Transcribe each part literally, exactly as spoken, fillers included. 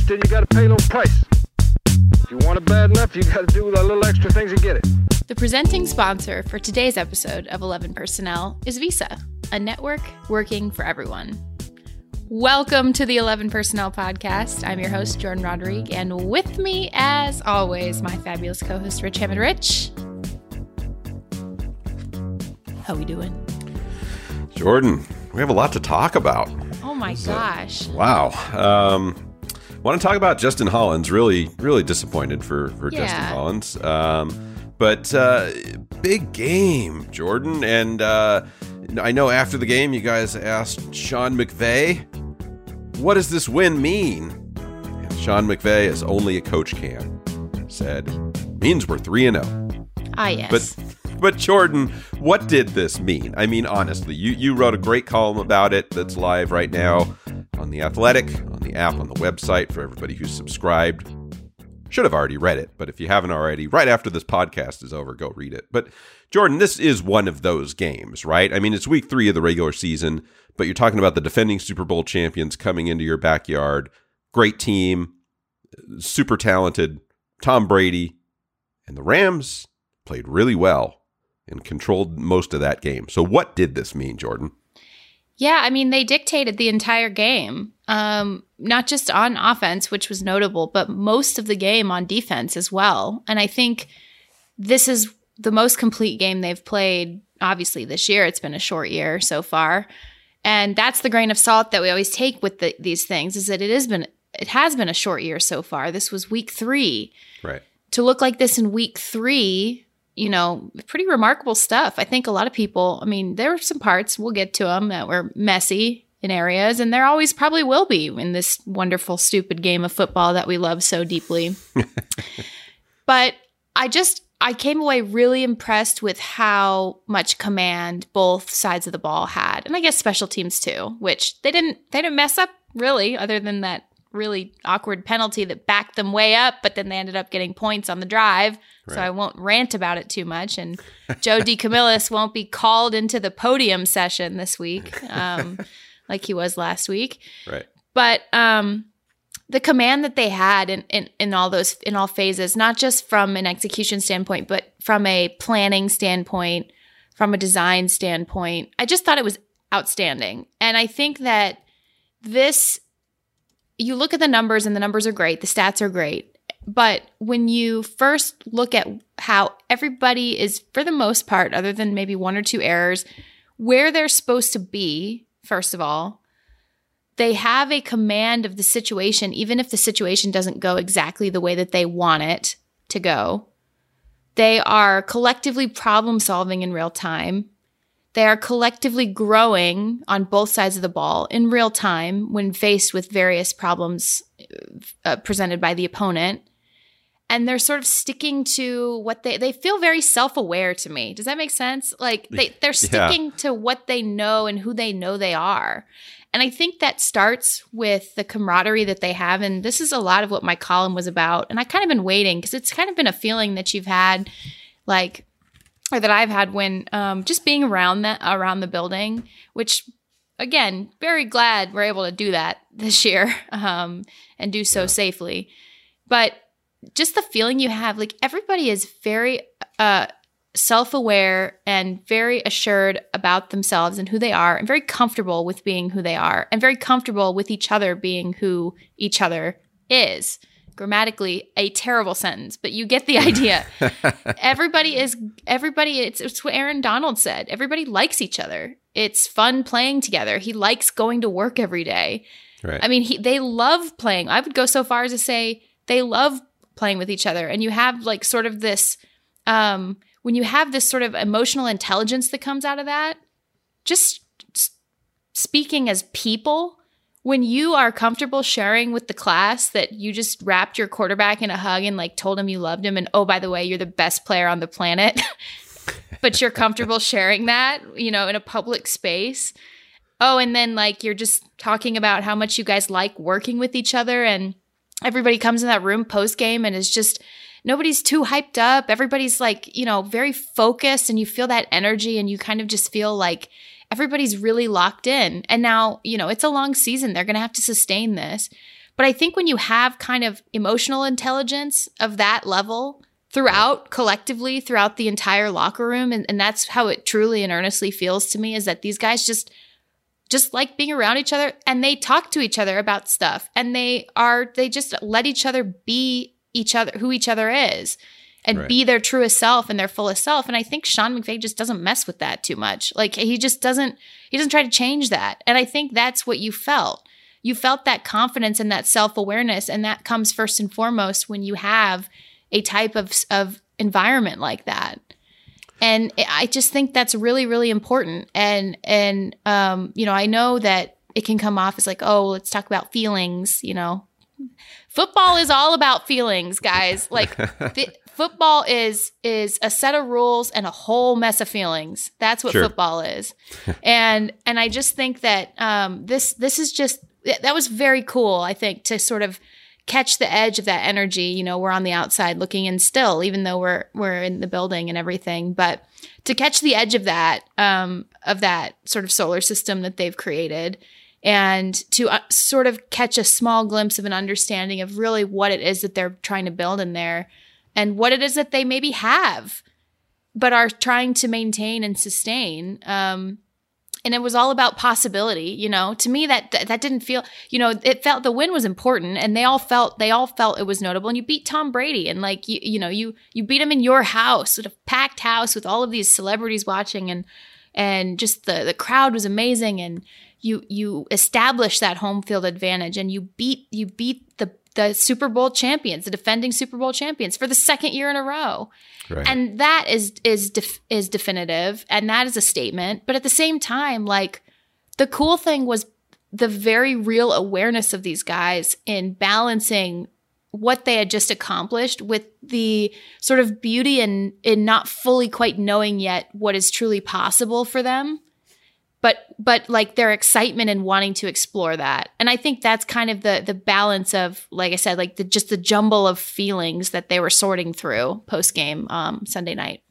then you gotta pay a little price. If you want it bad enough, you gotta do a little extra things to get it. The presenting sponsor for today's episode of eleven Personnel is Visa, a network working for everyone. Welcome to the eleven Personnel podcast. I'm your host, Jordan Rodrigue, and with me, as always, my fabulous co-host, Rich Hammond. Rich, how we doing? Jordan, we have a lot to talk about. Oh my so, gosh. Wow. Um, want to talk about Justin Hollins. Really, really disappointed for, for yeah. Justin Hollins. Um, but uh, big game, Jordan. And uh, I know after the game, you guys asked Sean McVay, what does this win mean? And Sean McVay, as only a coach can, said, means we're three and oh. Ah, yes. But But Jordan, what did this mean? I mean, honestly, you, you wrote a great column about it that's live right now on The Athletic, on the app, on the website for everybody who's subscribed. Should have already read it, but if you haven't already, right after this podcast is over, go read it. But Jordan, this is one of those games, right? I mean, it's week three of the regular season, but you're talking about the defending Super Bowl champions coming into your backyard. Great team, super talented, Tom Brady, and the Rams played really well and controlled most of that game. So what did this mean, Jordan? Yeah, I mean, they dictated the entire game, um, not just on offense, which was notable, but most of the game on defense as well. And I think this is the most complete game they've played, obviously, this year. It's been a short year so far. And that's the grain of salt that we always take with the, these things, is that it has been it has been a short year so far. This was week three. Right. To look like this in week three, you know, pretty remarkable stuff. I think a lot of people, I mean, there were some parts, we'll get to them, that were messy in areas, and there always probably will be in this wonderful, stupid game of football that we love so deeply. But I just, I came away really impressed with how much command both sides of the ball had. And I guess special teams too, which they didn't, they didn't mess up really, other than that really awkward penalty that backed them way up, but then they ended up getting points on the drive. Right. So I won't rant about it too much. And Joe DeCamillis won't be called into the podium session this week, um, like he was last week. Right. But um, the command that they had in, in, in all those, in all phases, not just from an execution standpoint, but from a planning standpoint, from a design standpoint, I just thought it was outstanding. And I think that this, you look at the numbers and the numbers are great. The stats are great. But when you first look at how everybody is, for the most part, other than maybe one or two errors, where they're supposed to be, first of all, they have a command of the situation, even if the situation doesn't go exactly the way that they want it to go. They are collectively problem solving in real time. They are collectively growing on both sides of the ball in real time when faced with various problems uh, presented by the opponent. And they're sort of sticking to what they, they feel very self-aware to me. Does that make sense? Like they, they're sticking yeah. to what they know and who they know they are. And I think that starts with the camaraderie that they have. And this is a lot of what my column was about. And I kind of been waiting because it's kind of been a feeling that you've had, like, or that I've had when um, just being around that around the building, which, again, very glad we're able to do that this year um, and do so yeah. safely. But just the feeling you have, like everybody is very uh, self-aware and very assured about themselves and who they are, and very comfortable with being who they are, and very comfortable with each other being who each other is. Grammatically, a terrible sentence, but you get the idea. everybody is, everybody, it's, it's what Aaron Donald said. Everybody likes each other. It's fun playing together. He likes going to work every day. Right. I mean, he, they love playing. I would go so far as to say they love playing with each other. And you have like sort of this, um, when you have this sort of emotional intelligence that comes out of that, just s- speaking as people, when you are comfortable sharing with the class that you just wrapped your quarterback in a hug and like told him you loved him, and oh, by the way, you're the best player on the planet, but you're comfortable sharing that, you know, in a public space. Oh, and then like you're just talking about how much you guys like working with each other, and everybody comes in that room post game and is just, nobody's too hyped up. Everybody's like, you know, very focused, and you feel that energy, and you kind of just feel like everybody's really locked in. And now, you know, it's a long season. They're going to have to sustain this. But I think when you have kind of emotional intelligence of that level throughout, collectively, throughout the entire locker room, and, and that's how it truly and earnestly feels to me, is that these guys just just like being around each other, and they talk to each other about stuff, and they are they just let each other be each other, who each other is, and right. be their truest self and their fullest self. And I think Sean McVay just doesn't mess with that too much. Like he just doesn't he doesn't try to change that. And I think that's what you felt. You felt that confidence and that self-awareness, and that comes first and foremost when you have a type of of environment like that. And I just think that's really, really important. And and um, you know, I know that it can come off as like, oh, let's talk about feelings. You know, football is all about feelings, guys. Like the, football is is a set of rules and a whole mess of feelings. That's what sure. football is. and and I just think that um, this this is just. That was very cool, I think, to sort of catch the edge of that energy. You know, we're on the outside looking in still, even though we're we're in the building and everything. But to catch the edge of that, um, of that sort of solar system that they've created, and to uh, sort of catch a small glimpse of an understanding of really what it is that they're trying to build in there, and what it is that they maybe have, but are trying to maintain and sustain. Um, And it was all about possibility, you know. To me, that that didn't feel, you know, it felt the win was important, and they all felt they all felt it was notable. And you beat Tom Brady, and like you, you know, you you beat him in your house, with a packed house with all of these celebrities watching, and and just the the crowd was amazing. And you you established that home field advantage, and you beat you beat the the Super Bowl champions, the defending Super Bowl champions, for the second year in a row. Right. And that is is def- is definitive, and that is a statement. But at the same time, like, the cool thing was the very real awareness of these guys in balancing what they had just accomplished with the sort of beauty in in not fully quite knowing yet what is truly possible for them. But but like their excitement and wanting to explore that. And I think that's kind of the the balance of, like I said, like the just the jumble of feelings that they were sorting through post game um, Sunday night.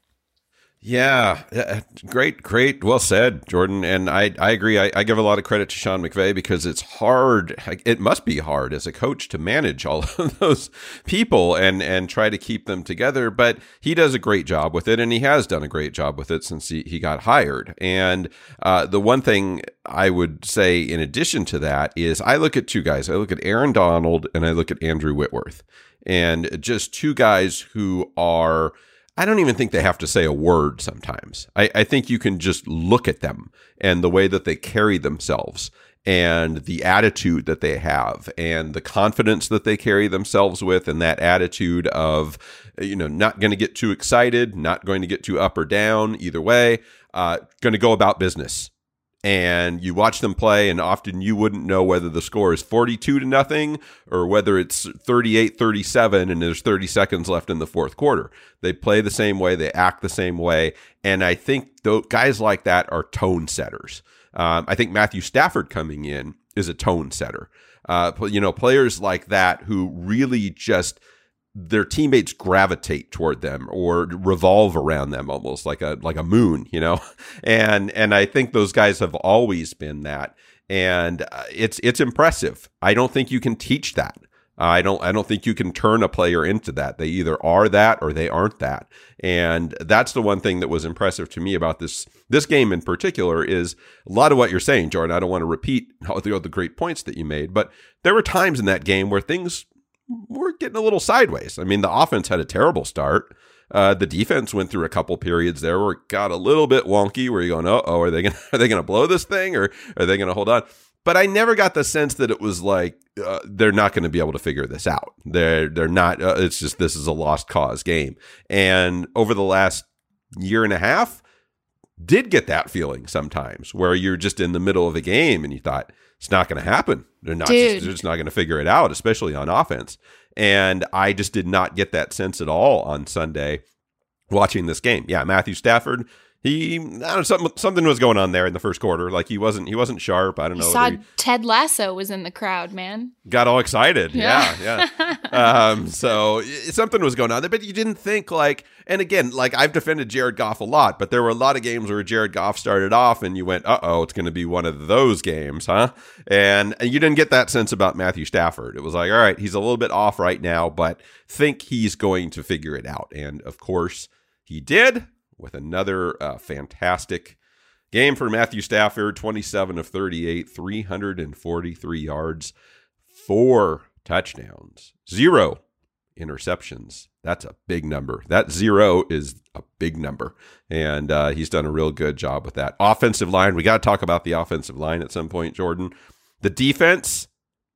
Yeah, great, great. Well said, Jordan. And I, I agree. I, I give a lot of credit to Sean McVay, because it's hard. It must be hard as a coach to manage all of those people and, and try to keep them together. But he does a great job with it, and he has done a great job with it since he, he got hired. And uh, the one thing I would say in addition to that is I look at two guys. I look at Aaron Donald and I look at Andrew Whitworth, and just two guys who are, I don't even think they have to say a word sometimes. I, I think you can just look at them and the way that they carry themselves and the attitude that they have and the confidence that they carry themselves with, and that attitude of, you know, not going to get too excited, not going to get too up or down, either way, uh, going to go about business. And you watch them play, and often you wouldn't know whether the score is forty-two to nothing or whether it's thirty-eight thirty-seven and there's thirty seconds left in the fourth quarter. They play the same way. They act the same way. And I think those guys like that are tone setters. Um, I think Matthew Stafford coming in is a tone setter. Uh, you know, players like that who really just, their teammates gravitate toward them or revolve around them, almost like a like a moon, you know. And and I think those guys have always been that, and uh, it's it's impressive. I don't think you can teach that. Uh, I don't I don't think you can turn a player into that. They either are that or they aren't that. And that's the one thing that was impressive to me about this this game in particular is a lot of what you're saying, Jordan. I don't want to repeat all the, all the great points that you made, but there were times in that game where things we're getting a little sideways. I mean, the offense had a terrible start. Uh, the defense went through a couple periods there where it got a little bit wonky, where you're going, uh oh, are they going are they going to blow this thing, or are they going to hold on? But I never got the sense that it was like uh, they're not going to be able to figure this out. They're they're not. Uh, it's just this is a lost cause game. And over the last year and a half, did get that feeling sometimes where you're just in the middle of a game and you thought, it's not going to happen. They're not just, they're just not going to figure it out, especially on offense. And I just did not get that sense at all on Sunday watching this game. Yeah, Matthew Stafford, He, I don't know, something, something was going on there in the first quarter. Like he wasn't, he wasn't sharp. I don't You know. saw He Ted Lasso was in the crowd, man. got all excited. Yeah. Yeah, yeah. um, so y- something was going on there, but you didn't think like, and again, like I've defended Jared Goff a lot, but there were a lot of games where Jared Goff started off and you went, uh oh, it's going to be one of those games, huh? And, and you didn't get that sense about Matthew Stafford. It was like, all right, he's a little bit off right now, but think he's going to figure it out. And of course, he did. With another uh, fantastic game for Matthew Stafford, twenty-seven of thirty-eight, three hundred forty-three yards, four touchdowns, zero interceptions. That's a big number. That zero is a big number. And uh, he's done a real good job with that. Offensive line, we got to talk about the offensive line at some point, Jordan. The defense,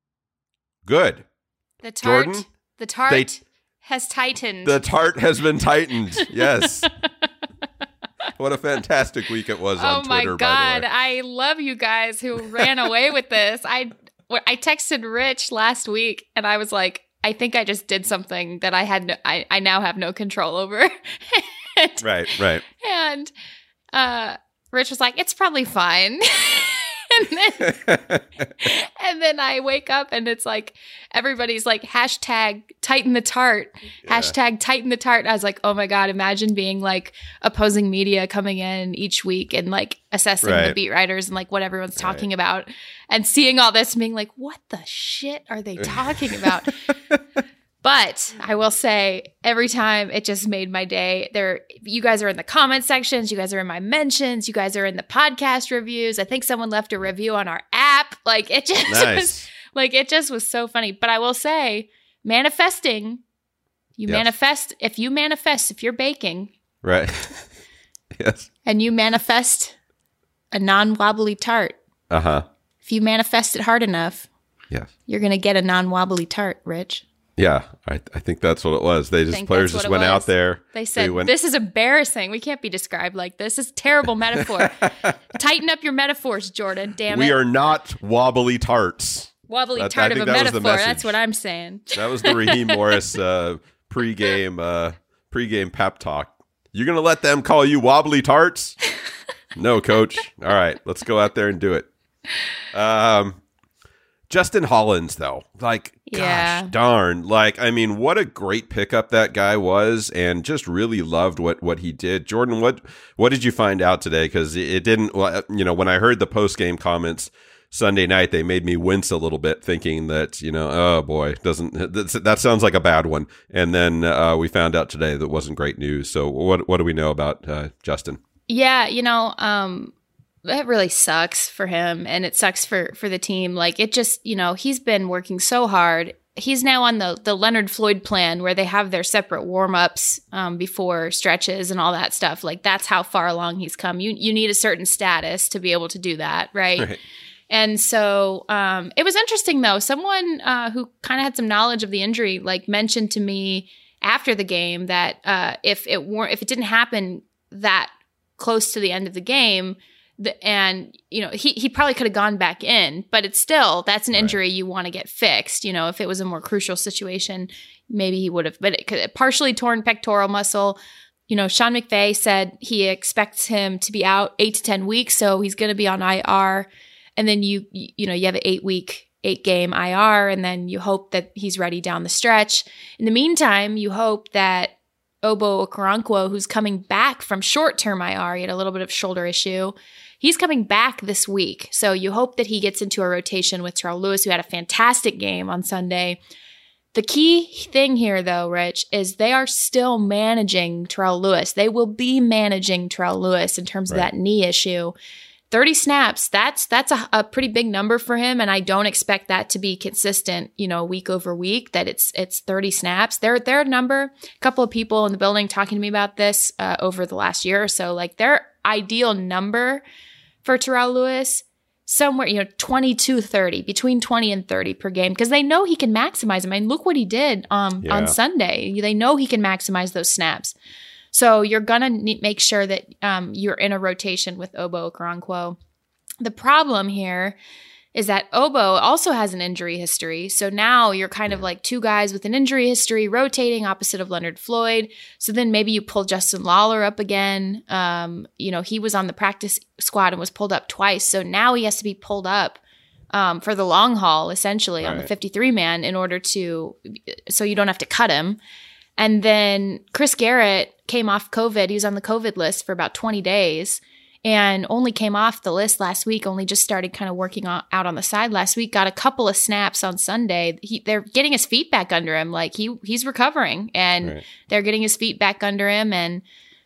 good. The tart, Jordan, the tart they- has tightened. The tart has been tightened. Yes. What a fantastic week it was on oh my Twitter, God. by the way. I love you guys who ran away with this. I, I texted Rich last week and I was like, I think I just did something that I had no, I, I now have no control over. and, Right, right. And uh, Rich was like, it's probably fine. and then and then I wake up and it's like everybody's like hashtag tighten the tart, Yeah. hashtag tighten the tart. I was like, oh my God, imagine being like opposing media coming in each week and like assessing the Right. beat writers and like what everyone's talking Right. about and seeing all this and being like, what the shit are they talking about? But I will say, every time it just made my day. There, you guys are in the comment sections. You guys are in my mentions. You guys are in the podcast reviews. I think someone left a review on our app. Like it just Nice. was, like it just was so funny. But I will say, manifesting. You Yes. manifest. If you manifest, if you're baking Right. Yes. and you manifest a non-wobbly tart, Uh-huh. if you manifest it hard enough, Yes. you're gonna get a non-wobbly tart, Rich. Yeah, I, I think that's what it was. They just think players that's just what it went out was. there. They said, went, this is embarrassing. We can't be described like this. This is terrible metaphor. Tighten up your metaphors, Jordan. Damn we it. are not wobbly tarts. Wobbly That- I tart of think a that was the metaphor. message. That's what I'm saying. That was the Raheem Morris uh, pregame uh, pregame pep talk. You're gonna let them call you wobbly tarts? No, coach. All right, let's go out there and do it. Um, Justin Hollins, though, like, Yeah. gosh darn, like, I mean, what a great pickup that guy was, and just really loved what what he did. Jordan, what what did you find out today? Because it didn't, well, you know, when I heard the post game comments Sunday night, they made me wince a little bit, thinking that, you know, oh boy, doesn't that's, that sounds like a bad one. And then uh, we found out today that wasn't great news. So what what do we know about uh, Justin? Yeah, you know, um, that really sucks for him, and it sucks for for the team. Like it just, you know, he's been working so hard. He's now on the the Leonard Floyd plan where they have their separate warm ups um, before stretches and all that stuff. Like that's how far along he's come. You you need a certain status to be able to do that, right? Right. And so um, it was interesting though. Someone uh, who kind of had some knowledge of the injury, like mentioned to me after the game that uh, if it weren't if it didn't happen that close to the end of the game. The, and, you know, he, he probably could have gone back in, but it's still, that's an injury you want to get fixed. You know, if it was a more crucial situation, maybe he would have, but it could partially torn pectoral muscle. You know, Sean McVay said he expects him to be out eight to ten weeks. So he's going to be on I R. And then you, you, you know, you have an eight week, eight game I R, and then you hope that he's ready down the stretch. In the meantime, you hope that Obo Okoronkwo, who's coming back from short-term I R, he had a little bit of shoulder issue. He's coming back this week. So you hope that he gets into a rotation with Terrell Lewis, who had a fantastic game on Sunday. The key thing here, though, Rich, is they are still managing Terrell Lewis. They will be managing Terrell Lewis in terms of Right. that knee issue. thirty snaps, that's that's a, a pretty big number for him, and I don't expect that to be consistent, you know, week over week, that it's it's thirty snaps. Their their number, a couple of people in the building talking to me about this uh, over the last year or so, like their ideal number for Terrell Lewis, somewhere, you know, twenty-two, thirty, between twenty and thirty per game, because they know he can maximize him. I mean, look what he did um, Yeah. on Sunday. They know he can maximize those snaps. So you're going to ne- make sure that um, you're in a rotation with Obo Okoronkwo. The problem here is that Obo also has an injury history. So now you're kind of like two guys with an injury history rotating opposite of Leonard Floyd. So then maybe you pull Justin Lawler up again. Um, you know, he was on the practice squad and was pulled up twice. So now he has to be pulled up um, for the long haul, essentially, right. on the fifty-three man in order to – so you don't have to cut him. And then Chris Garrett came off COVID. He was on the COVID list for about twenty days. And only came off the list last week, only just started kind of working on, out on the side last week, got a couple of snaps on Sunday. He, they're getting his feet back under him. Like he he's recovering and right. they're getting his feet back under him. And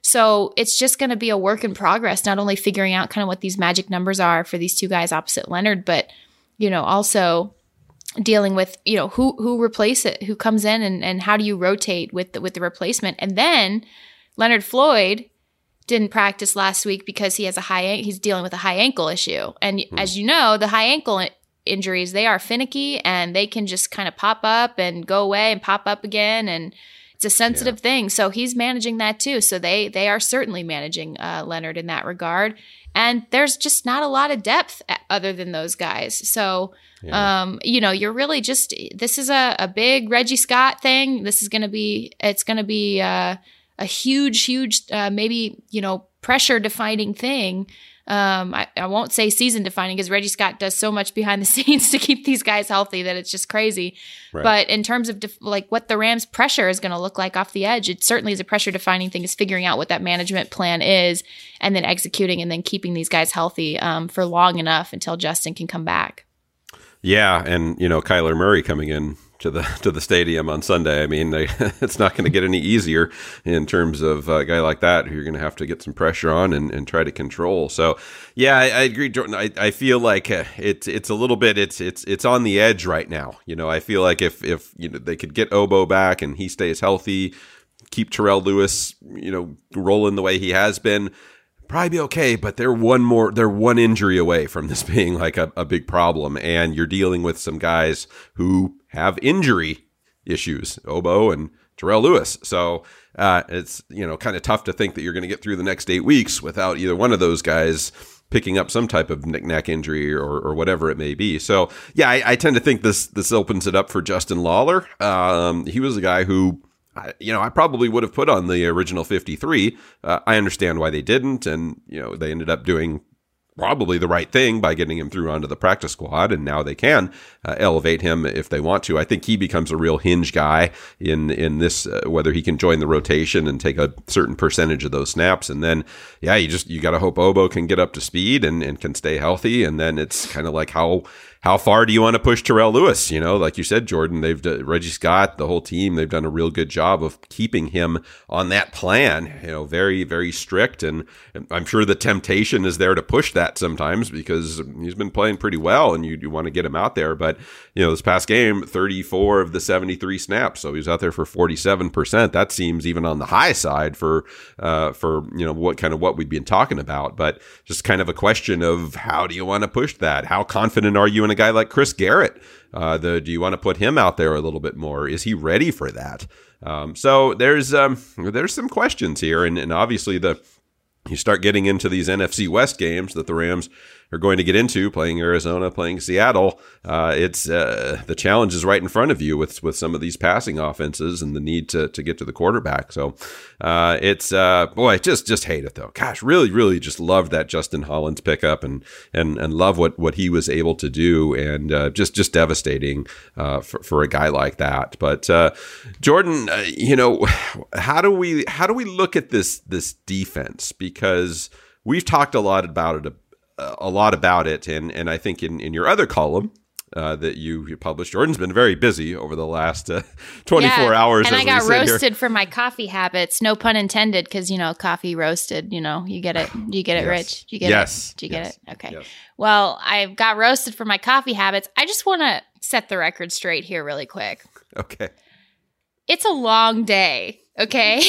so it's just going to be a work in progress, not only figuring out kind of what these magic numbers are for these two guys opposite Leonard, but, you know, also dealing with, you know, who who replace it, who comes in and, and how do you rotate with the, with the replacement. And then Leonard Floyd didn't practice last week because he has a high, he's dealing with a high ankle issue. And hmm. as you know, the high ankle injuries, they are finicky and they can just kind of pop up and go away and pop up again. And it's a sensitive yeah. thing. So he's managing that too. So they, they are certainly managing uh, Leonard in that regard. And there's just not a lot of depth other than those guys. So, yeah. um, you know, you're really just, this is a, a big Reggie Scott thing. This is going to be, it's going to be, uh, a huge, huge, uh, maybe, you know, pressure defining thing. Um, I, I won't say season defining because Reggie Scott does so much behind the scenes to keep these guys healthy that it's just crazy. Right. But in terms of def- like what the Rams pressure is going to look like off the edge, it certainly is a pressure defining thing, is figuring out what that management plan is and then executing and then keeping these guys healthy um, for long enough until Justin can come back. Yeah. And, you know, Kyler Murray coming in to the to the stadium on Sunday. I mean, they, it's not going to get any easier in terms of a guy like that who you're going to have to get some pressure on and, and try to control. So, yeah, I, I agree, Jordan. I, I feel like uh, it's it's a little bit it's it's it's on the edge right now. You know, I feel like if if you know they could get Obo back and he stays healthy, keep Terrell Lewis, you know, rolling the way he has been, probably be okay, but they're one more, they're one injury away from this being like a, a big problem. And you're dealing with some guys who have injury issues, Obo and Terrell Lewis. So uh, it's, you know, kind of tough to think that you're going to get through the next eight weeks without either one of those guys picking up some type of knick-knack injury or, or whatever it may be. So yeah, I, I tend to think this, this opens it up for Justin Lawler. Um, he was a guy who, you know, I probably would have put on the original fifty-three. Uh, I understand why they didn't. And, you know, they ended up doing probably the right thing by getting him through onto the practice squad. And now they can uh, elevate him if they want to. I think he becomes a real hinge guy in, in this, uh, whether he can join the rotation and take a certain percentage of those snaps. And then, yeah, you just, you got to hope Obo can get up to speed and, and can stay healthy. And then it's kind of like how, How far do you want to push Terrell Lewis? You know, like you said, Jordan, they've done, Reggie Scott, the whole team, they've done a real good job of keeping him on that plan, you know, very, very strict. And, and I'm sure the temptation is there to push that sometimes because he's been playing pretty well and you, you want to get him out there. But, you know, this past game, thirty-four of the seventy-three snaps. So he was out there for forty-seven percent. That seems even on the high side for, uh, for, you know, what kind of what we've been talking about. But just kind of a question of how do you want to push that? How confident are you in a guy like Chris Garrett? Uh, the, do you want to put him out there a little bit more? Is he ready for that? Um, so there's um, there's some questions here, and, and obviously the you start getting into these N F C West games that the Rams are going to get into, playing Arizona, playing Seattle. Uh, it's uh, the challenge is right in front of you with with some of these passing offenses and the need to to get to the quarterback. So uh, it's uh, boy, just just hate it though. Gosh, really, really just loved that Justin Hollins pickup and and and love what what he was able to do, and uh, just just devastating uh, for for a guy like that. But uh, Jordan, uh, you know, how do we how do we look at this this defense? Because we've talked a lot about it. a lot about it. And, and I think in, in your other column uh, that you, you published, Jordan's been very busy over the last uh, twenty-four yeah, hours. And as I got roasted here. for my coffee habits. No pun intended. Because, you know, coffee roasted, you know, you get it. You get it, yes. Rich. You get yes. it. Do you get yes. it? Okay. Yes. Well, I got roasted for my coffee habits. I just want to set the record straight here really quick. Okay. It's a long day. Okay.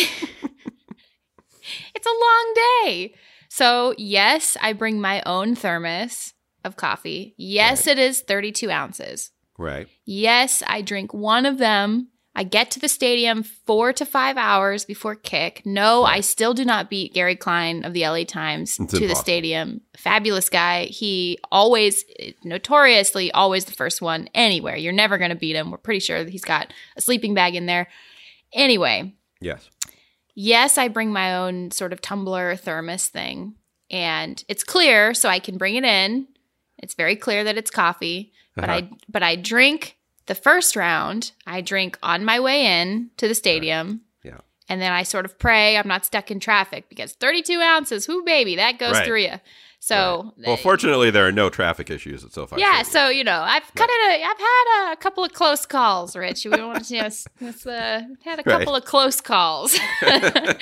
It's a long day. So, yes, I bring my own thermos of coffee. Yes, right. It is thirty-two ounces. Right. Yes, I drink one of them I get to the stadium four to five hours before kick. No, I still do not beat Gary Klein of the L A Times It's to impossible. the stadium. Fabulous guy. He always, notoriously, always the first one anywhere. You're never going to beat him. We're pretty sure that he's got a sleeping bag in there. Anyway, Yes. yes, I bring my own sort of tumbler thermos thing. And it's clear, so I can bring it in. It's very clear that it's coffee. But Uh-huh. I but I drink the first round. I drink on my way in to the stadium. Yeah. And then I sort of pray I'm not stuck in traffic because thirty-two ounces, whoo baby, that goes Right. through you. So Well, fortunately, there are no traffic issues at SoFi. yeah, Stadium. so you know, I've kind of I've had a couple of close calls, Rich. We want to just let's, uh, had a Right. couple of close calls, but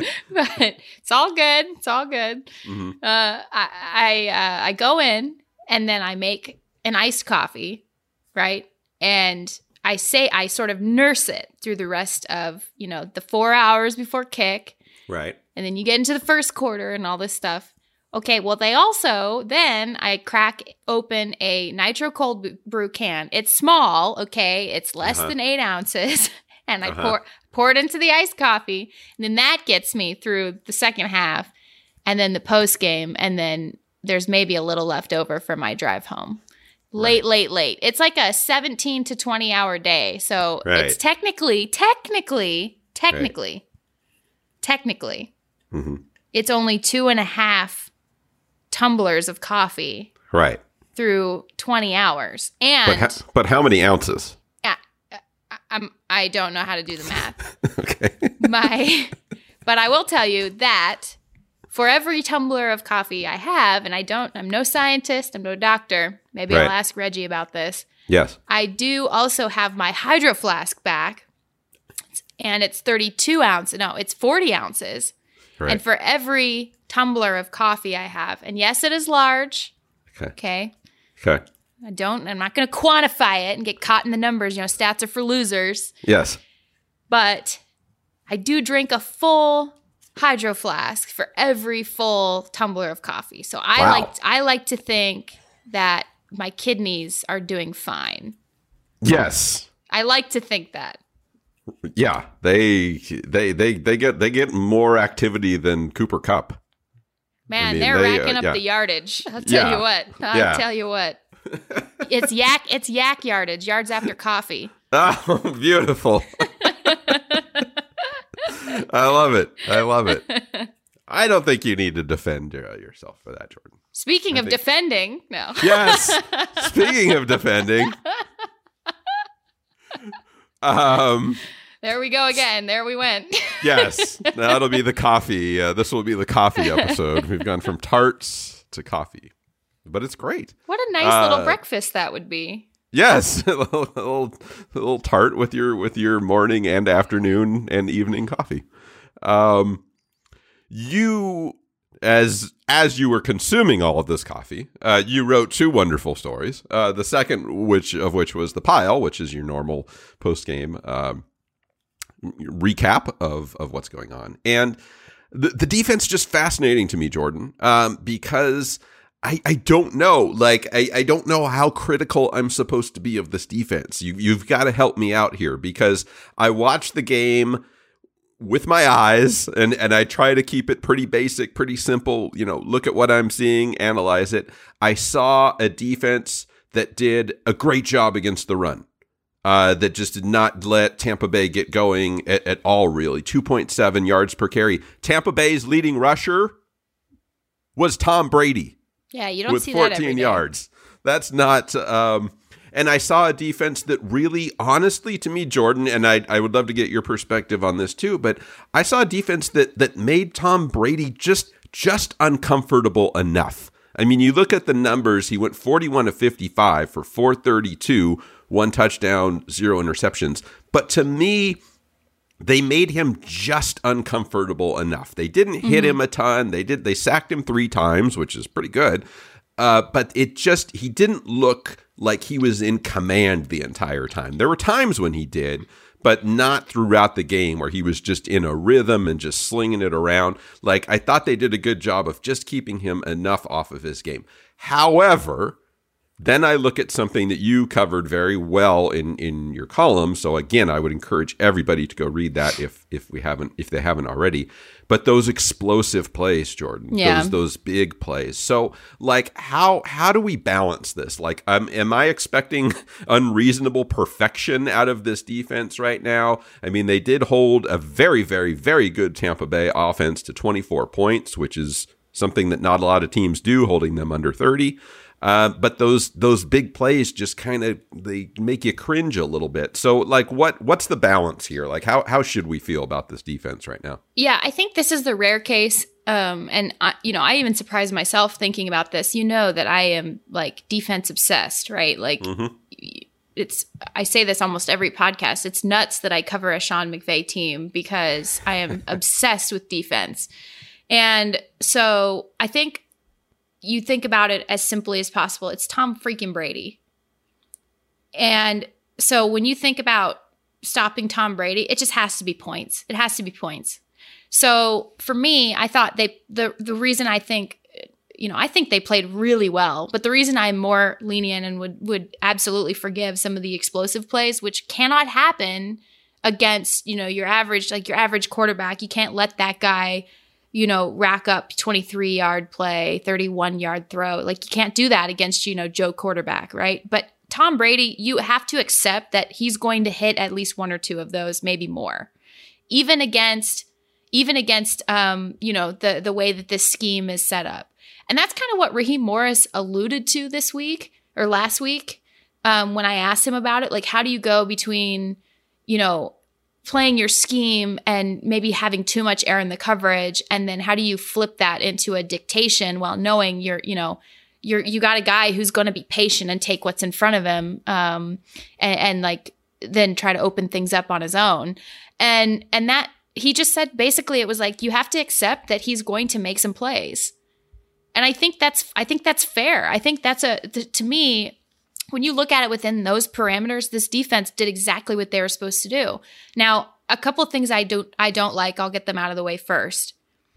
it's all good. It's all good. Mhm. Uh, I I, uh, I go in and then I make an iced coffee, right? And I say I sort of nurse it through the rest of you know the four hours before kick, Right. and then you get into the first quarter and all this stuff. Okay, well, they also, then I crack open a nitro cold brew can. It's small, okay? It's less Uh-huh. than eight ounces. And I Uh-huh. pour, pour it into the iced coffee. And then that gets me through the second half. And then the post game. And then there's maybe a little left over for my drive home. Late, late, late. It's like a seventeen to twenty hour day. So Right. it's technically, technically, technically, technically, Mhm. it's only two and a half tumblers of coffee Right. through twenty hours. But, And ha- but how many ounces? I, I'm, I don't know how to do the math. Okay. My, but I will tell you that for every tumbler of coffee I have, and I don't, I'm no scientist, I'm no doctor. Maybe Right. I'll ask Reggie about this. Yes. I do also have my hydro flask back, and it's thirty-two ounces. No, it's forty ounces. Right. And for every tumbler of coffee I have, and yes, it is large. Okay. Okay. Okay. I don't, I'm not going to quantify it and get caught in the numbers. You know, stats are for losers. Yes. But I do drink a full hydro flask for every full tumbler of coffee. So I Wow. like I like to think that my kidneys are doing fine. Yes. I like to think that. Yeah. They they they they get they get more activity than Cooper Cup. Man, I mean, they're they, uh, racking up yeah. the yardage. I'll tell Yeah. you what. I'll Yeah. tell you what. It's yak it's yak yardage, yards after coffee. Oh, beautiful. I love it. I love it. I don't think you need to defend uh, yourself for that, Jordan. Speaking I of think- defending, no. Yes. Speaking of defending, um, There we go again. There we went. yes, that'll be the coffee. Uh, this will be the coffee episode. We've gone from tarts to coffee, but it's great. What a nice Uh, little breakfast that would be. Yes, a little, a little, a little tart with your with your morning and afternoon and evening coffee. Um, you as as you were consuming all of this coffee, uh, you wrote two wonderful stories. Uh, the second, which of which was the pile, which is your normal post game um, recap of of what's going on, and the the defense just fascinating to me, Jordan, um, because. I, I don't know. Like, I, I don't know how critical I'm supposed to be of this defense. You, you've got to help me out here because I watch the game with my eyes and, and I try to keep it pretty basic, pretty simple. You know, look at what I'm seeing, analyze it. I saw a defense that did a great job against the run. Uh, that just did not let Tampa Bay get going at, at all, really. two point seven yards per carry. Tampa Bay's leading rusher was Tom Brady. Yeah, you don't with see that every fourteen day. yards. That's not. Um, and I saw a defense that really, honestly, to me, Jordan, and I, I would love to get your perspective on this too. But I saw a defense that that made Tom Brady just just uncomfortable enough. I mean, you look at the numbers. He went forty-one to fifty-five for four thirty-two, one touchdown, zero interceptions. But to me, they made him just uncomfortable enough. They didn't hit Mm-hmm. him a ton. They did. They sacked him three times, which is pretty good. Uh, but it just, he didn't look like he was in command the entire time. There were times when he did, but not throughout the game where he was just in a rhythm and just slinging it around. Like, I thought they did a good job of just keeping him enough off of his game. However, Then I look at something that you covered very well in, in your column. So again, I would encourage everybody to go read that if if we haven't if they haven't already. But those explosive plays, Jordan, yeah. those those big plays. So like how how do we balance this? Like, um, am I expecting unreasonable perfection out of this defense right now? I mean, they did hold a very, very, very good Tampa Bay offense to twenty-four points, which is something that not a lot of teams do, holding them under thirty. Uh, but those those big plays just kind of they make you cringe a little bit. So, like, what what's the balance here? Like, how how should we feel about this defense right now? Yeah, I think this is the rare case. Um, and I, you know, I even surprised myself thinking about this. You know that I am like defense obsessed, right? Like, mm-hmm. it's I say this almost every podcast. It's nuts that I cover a Sean McVay team because I am obsessed with defense. And so I think. You think about it as simply as possible. It's Tom freaking Brady. And so when you think about stopping Tom Brady, it just has to be points. It has to be points. So for me, I thought they the the reason I think, you know, I think they played really well, but the reason I'm more lenient and would would absolutely forgive some of the explosive plays, which cannot happen against, you know, your average, like your average quarterback. You can't let that guy you know, rack up twenty-three yard play, thirty-one yard throw. Like you can't do that against, you know, Joe quarterback, right? But Tom Brady, you have to accept that he's going to hit at least one or two of those, maybe more. Even against, even against, um, you know, the, the way that this scheme is set up. And that's kind of what Raheem Morris alluded to this week or last week um, when I asked him about it. Like, how do you go between, you know, playing your scheme and maybe having too much air in the coverage, and then how do you flip that into a dictation while knowing you're, you know, you're you got a guy who's going to be patient and take what's in front of him, um, and, and like then try to open things up on his own, and and that he just said basically it was like you have to accept that he's going to make some plays, and I think that's I think that's fair. I think that's a th- to me. When you look at it within those parameters, this defense did exactly what they were supposed to do. Now, a couple of things I don't I don't like, I'll get them out of the way first.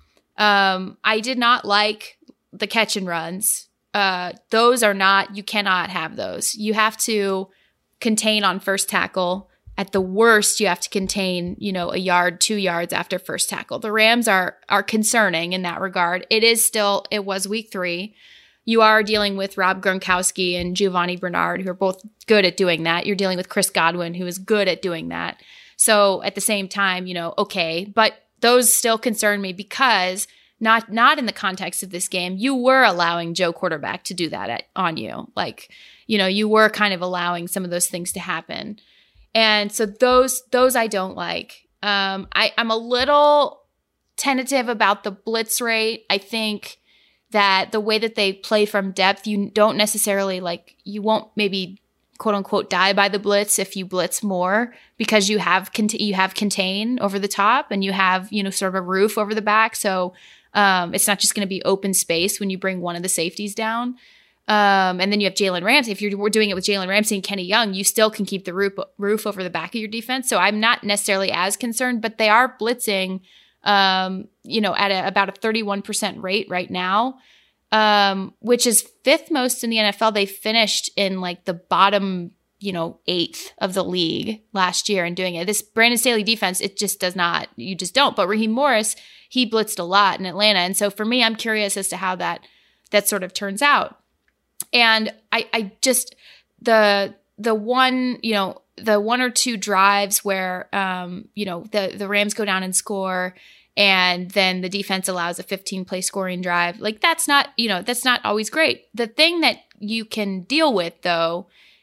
Um, I did not like the catch and runs. Uh, those are not, you cannot have those. You have to contain on first tackle. At the worst, you have to contain, you know, a yard, two yards after first tackle. The Rams are are concerning in that regard. It is still, it was week three. You are dealing with Rob Gronkowski and Giovanni Bernard, who are both good at doing that. You're dealing with Chris Godwin, who is good at doing that. So at the same time, you know, okay, but those still concern me because not not in the context of this game, you were allowing Joe quarterback to do that at, on you. Like, you know, you were kind of allowing some of those things to happen. And so those those I don't like. Um, I, I'm a little tentative about the blitz rate. I think that the way that they play from depth, you don't necessarily like, you won't maybe quote unquote die by the blitz if you blitz more because you have cont- you have contain over the top and you have, you know, sort of a roof over the back. So um, it's not just going to be open space when you bring one of the safeties down. Um, and then you have Jalen Ramsey. If you're doing it with Jalen Ramsey and Kenny Young, you still can keep the roof, roof over the back of your defense. So I'm not necessarily as concerned, but they are blitzing um, you know, at a, about a thirty-one percent rate right now, um, which is fifth most in the N F L. They finished in like the bottom, you know, eighth of the league last year in doing it. This Brandon Staley defense, it just does not, you just don't. But Raheem Morris, he blitzed a lot in Atlanta. And so for me, I'm curious as to how that, that sort of turns out. And I, I just, the, the one, you know, the one or two drives where, um, you know, the, the Rams go down and score and then the defense allows a fifteen play scoring drive. Like that's not, you know, that's not always great. The thing that you can deal with though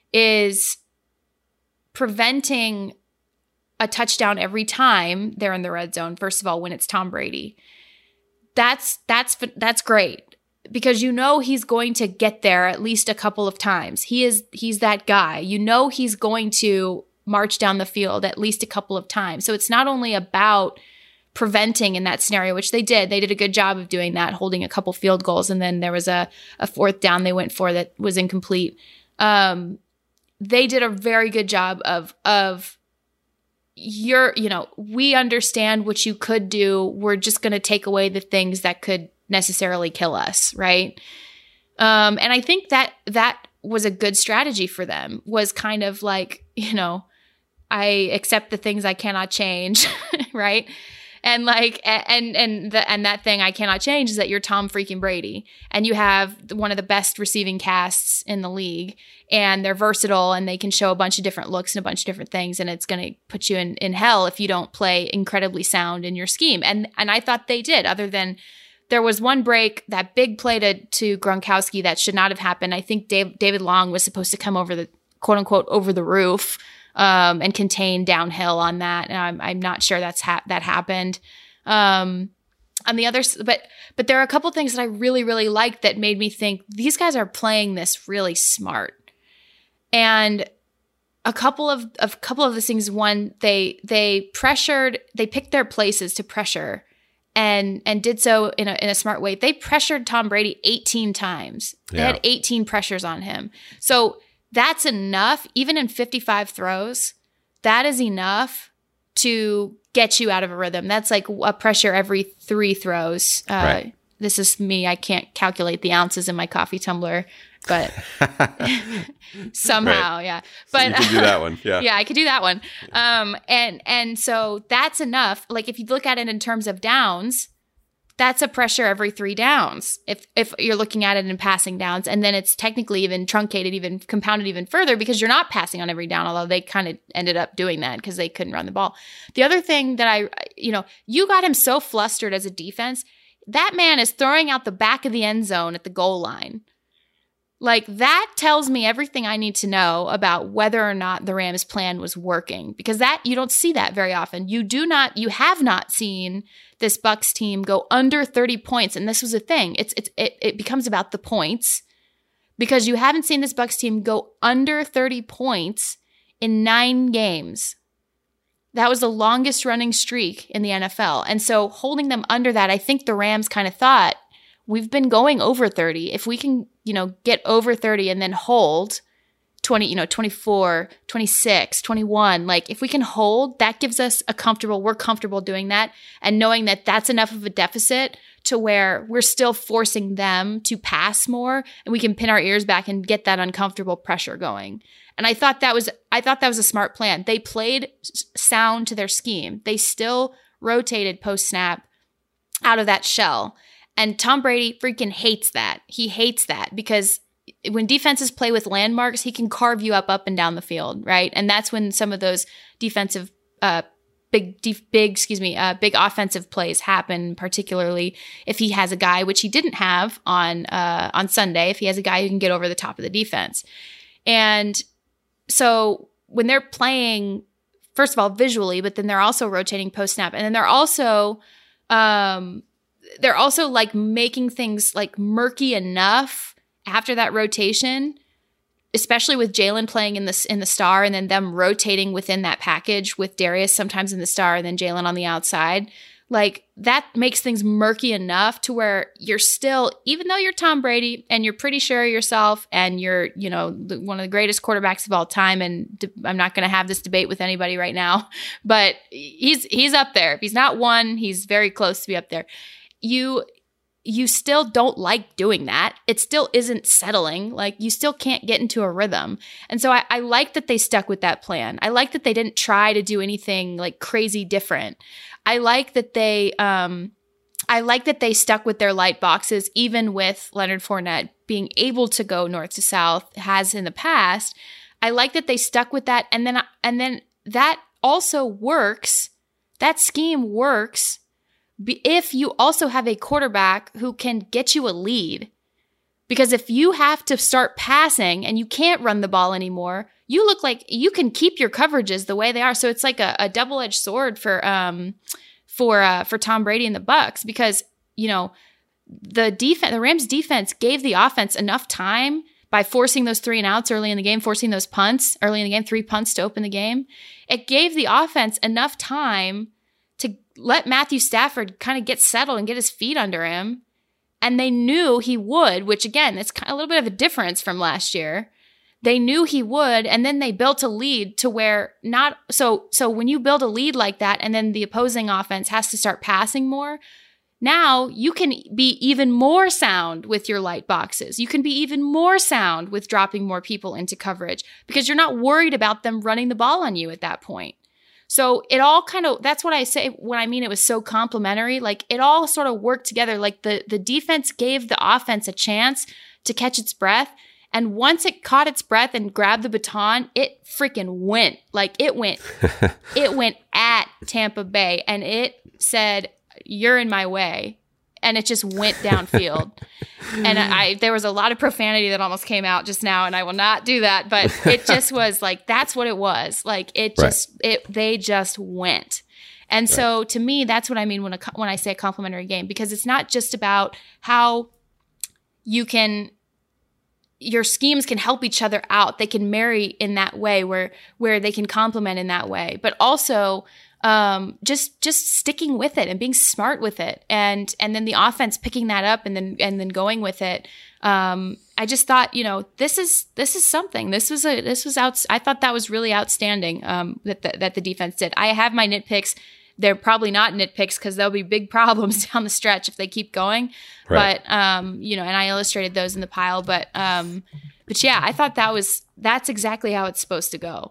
is preventing a touchdown every time they're in the red zone. First of all, when it's Tom Brady, that's, that's, that's great. Because you know he's going to get there at least a couple of times. He is he's that guy. You know he's going to march down the field at least a couple of times. So it's not only about preventing in that scenario, which they did. They did a good job of doing that, holding a couple field goals, and then there was a, a fourth down they went for that was incomplete. Um, they did a very good job of of you're, you know, we understand what you could do. We're just going to take away the things that could necessarily kill us, right? Um, and I think that that was a good strategy for them, was kind of like, you know, I accept the things I cannot change, right? And like, and and the and that thing I cannot change is that you're Tom freaking Brady, and you have one of the best receiving casts in the league, and they're versatile, and they can show a bunch of different looks and a bunch of different things, and it's going to put you in, in hell if you don't play incredibly sound in your scheme. And and I thought they did, other than there was one break, that big play to, to Gronkowski that should not have happened. I think Dave, David Long was supposed to come over the, quote unquote, over the roof um, and contain downhill on that. And I'm, I'm not sure that's ha- that happened. Um, on the other, but but there are a couple things that I really, really liked that made me think these guys are playing this really smart. And a couple of a couple of the things, one, they they pressured, they picked their places to pressure. And and did so in a in a smart way. They pressured Tom Brady eighteen times. They Yeah. had eighteen pressures on him. So that's enough, even in fifty-five throws, that is enough to get you out of a rhythm. That's like a pressure every three throws. Uh, Right. This is me. I can't calculate the ounces in my coffee tumbler, but somehow, Right. yeah. So But you can do that one. Yeah. yeah, I could do that one. Um, and and so that's enough. Like if you look at it in terms of downs, that's a pressure every three downs. If if you're looking at it in passing downs, and then it's technically even truncated, even compounded even further because you're not passing on every down. Although they kind of ended up doing that because they couldn't run the ball. The other thing that I, you know, you got him so flustered as a defense. That man is throwing out the back of the end zone at the goal line. Like that tells me everything I need to know about whether or not the Rams' plan was working, because that you don't see that very often. You do not, you have not seen this Bucs team go under thirty points, and this was a thing. It's it's it, it becomes about the points, because you haven't seen this Bucs team go under thirty points in nine games. That was the longest running streak in the N F L, and so holding them under that, I think the Rams kind of thought, we've been going over thirty. If we can, you know, get over thirty and then hold twenty, you know, twenty-four, twenty-six, twenty-one, like if we can hold, that gives us a comfortable, we're comfortable doing that and knowing that that's enough of a deficit to where we're still forcing them to pass more and we can pin our ears back and get that uncomfortable pressure going. And I thought that was, I thought that was a smart plan. They played sound to their scheme. They still rotated post snap out of that shell. And Tom Brady freaking hates that. He hates that because when defenses play with landmarks, he can carve you up up and down the field, right? And that's when some of those defensive, uh, big, def- big, excuse me, uh, big offensive plays happen. Particularly if he has a guy, which he didn't have on uh, on Sunday. If he has a guy who can get over the top of the defense, and so when they're playing, first of all visually, but then they're also rotating post snap, and then they're also um, they're also like making things like murky enough after that rotation, especially with Jalen playing in the, in the star and then them rotating within that package with Darius sometimes in the star and then Jalen on the outside. Like that makes things murky enough to where you're still, even though you're Tom Brady and you're pretty sure of yourself and you're, you know, the, one of the greatest quarterbacks of all time. And de- I'm not going to have this debate with anybody right now, but he's, he's up there. If he's not one, he's very close to be up there. You, you still don't like doing that. It still isn't settling. Like you still can't get into a rhythm. And so I, I like that they stuck with that plan. I like that they didn't try to do anything like crazy different. I like that they, um, I like that they stuck with their light boxes, even with Leonard Fournette being able to go north to south, has in the past. I like that they stuck with that, and then and then that also works. That scheme works if you also have a quarterback who can get you a lead. Because if you have to start passing and you can't run the ball anymore, you look like you can keep your coverages the way they are. So it's like a, a double-edged sword for um for uh, for Tom Brady and the Bucs, because you know the defense, the Rams defense gave the offense enough time by forcing those three and outs early in the game, forcing those punts early in the game, three punts to open the game. It gave the offense enough time to let Matthew Stafford kind of get settled and get his feet under him. And they knew he would, which again, it's kind of a little bit of a difference from last year. They knew he would, and then they built a lead to where not so so when you build a lead like that and then the opposing offense has to start passing more, Now you can be even more sound with your light boxes. You can be even more sound with dropping more people into coverage because you're not worried about them running the ball on you at that point. So it all kind of, that's what I say when I mean it was so complementary. Like it all sort of worked together. Like the, the defense gave the offense a chance to catch its breath. And once it caught its breath and grabbed the baton, it freaking went. Like it went, it went at Tampa Bay and it said, "You're in my way." And it just went downfield. And I, there was a lot of profanity that almost came out just now, and I will not do that. But it just was like, that's what it was. Like it just, right. it, they just went. And right. so to me, that's what I mean when, a, when I say a complementary game, because it's not just about how you can, your schemes can help each other out. They can marry in that way where, where they can complement in that way, but also Um, just just sticking with it and being smart with it, and and then the offense picking that up and then and then going with it. Um, I just thought, you know, this is this is something. This was a this was out. I thought that was really outstanding. Um, that the, that the defense did. I have my nitpicks. They're probably not nitpicks because there'll be big problems down the stretch if they keep going. Right. But um, you know, and I illustrated those in the pile. But um, but yeah, I thought that was that's exactly how it's supposed to go.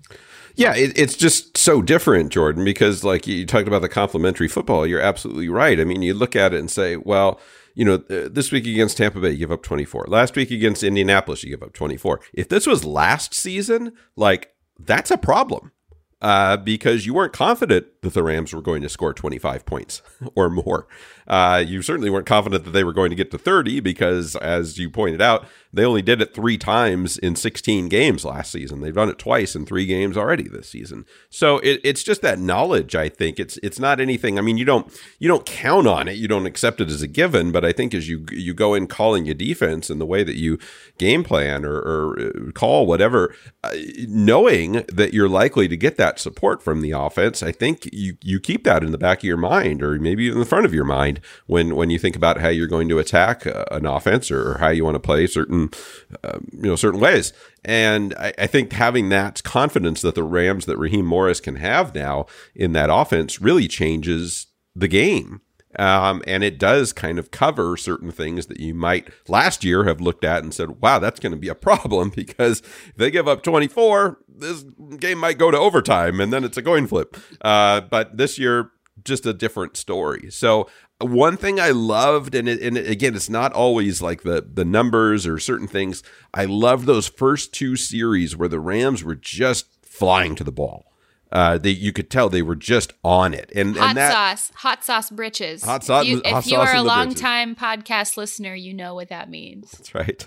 Yeah, it, it's just so different, Jordan, because like you talked about the complementary football, you're absolutely right. I mean, you look at it and say, well, you know, uh, this week against Tampa Bay, you give up twenty-four. Last week against Indianapolis, you give up twenty-four. If this was last season, like that's a problem uh, because you weren't confident that the Rams were going to score twenty-five points or more. Uh, you certainly weren't confident that they were going to get to thirty because, as you pointed out, they only did it three times in sixteen games last season. They've done it twice in three games already this season. So it, it's just that knowledge. I think it's it's not anything. I mean, you don't you don't count on it. You don't accept it as a given. But I think as you you go in calling your defense and the way that you game plan or, or call whatever, uh, knowing that you're likely to get that support from the offense, I think you you keep that in the back of your mind, or maybe in the front of your mind when when you think about how you're going to attack uh, an offense or, or how you want to play certain uh, you know certain ways. And I, I think having that confidence that the Rams that Raheem Morris can have now in that offense really changes the game. Um, and it does kind of cover certain things that you might last year have looked at and said, wow, that's going to be a problem because if they give up twenty-four, this game might go to overtime and then it's a coin flip. Uh, but this year, just a different story. So one thing I loved, and, it, and it, again, it's not always like the the numbers or certain things. I loved those first two series where the Rams were just flying to the ball. Uh, they, you could tell they were just on it. And hot and that, sauce, hot sauce britches. Hot sauce. If you, hot if you sauce are a in the long-time podcast listener, you know what that means. That's right.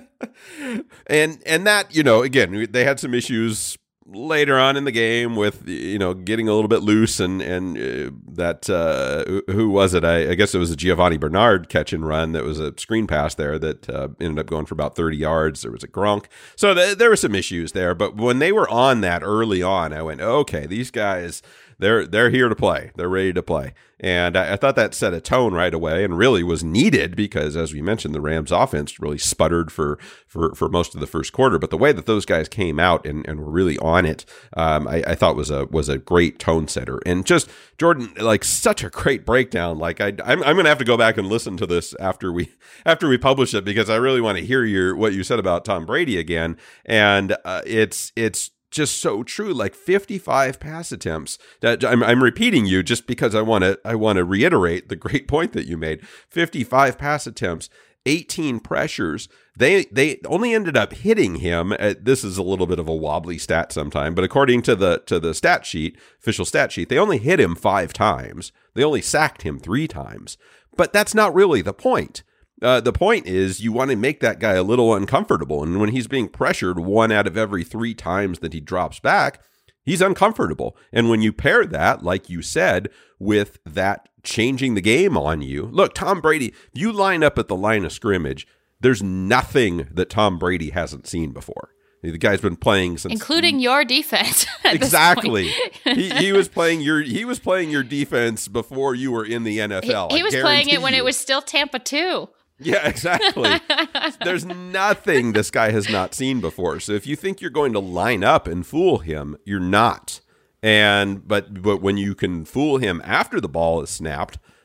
and and that, you know, again, they had some issues later on in the game with, you know, getting a little bit loose and and uh, that uh, who was it? I, I guess it was a Giovanni Bernard catch and run that was a screen pass there that uh, ended up going for about thirty yards. There was a Gronk. So th- there were some issues there. But when they were on that early on, I went, okay, these guys, they're they're here to play. They're ready to play. And I, I thought that set a tone right away and really was needed because, as we mentioned, the Rams offense really sputtered for for, for most of the first quarter. But the way that those guys came out and, and were really on it, um, I, I thought was a was a great tone setter. And just, Jordan, like such a great breakdown. Like I, I'm, I'm going to have to go back and listen to this after we after we publish it because I really want to hear your what you said about Tom Brady again. And uh, it's it's. just so true. Like fifty-five pass attempts. That I'm, I'm repeating you just because I want to. I want to reiterate the great point that you made. fifty-five pass attempts, eighteen pressures. They they only ended up hitting him. At, this is a little bit of a wobbly stat sometime, but according to the to the stat sheet, official stat sheet, they only hit him five times. They only sacked him three times. But that's not really the point. Uh, the point is you want to make that guy a little uncomfortable. And when he's being pressured one out of every three times that he drops back, he's uncomfortable. And when you pair that, like you said, with that changing the game on you, look, Tom Brady, if you line up at the line of scrimmage, there's nothing that Tom Brady hasn't seen before. The guy's been playing since, including your defense. Exactly. he, he was playing your he was playing your defense before you were in the N F L. He, he was playing it when you. It was still Tampa two. Yeah, exactly. There's nothing this guy has not seen before. So if you think you're going to line up and fool him, you're not. And but but when you can fool him after the ball is snapped,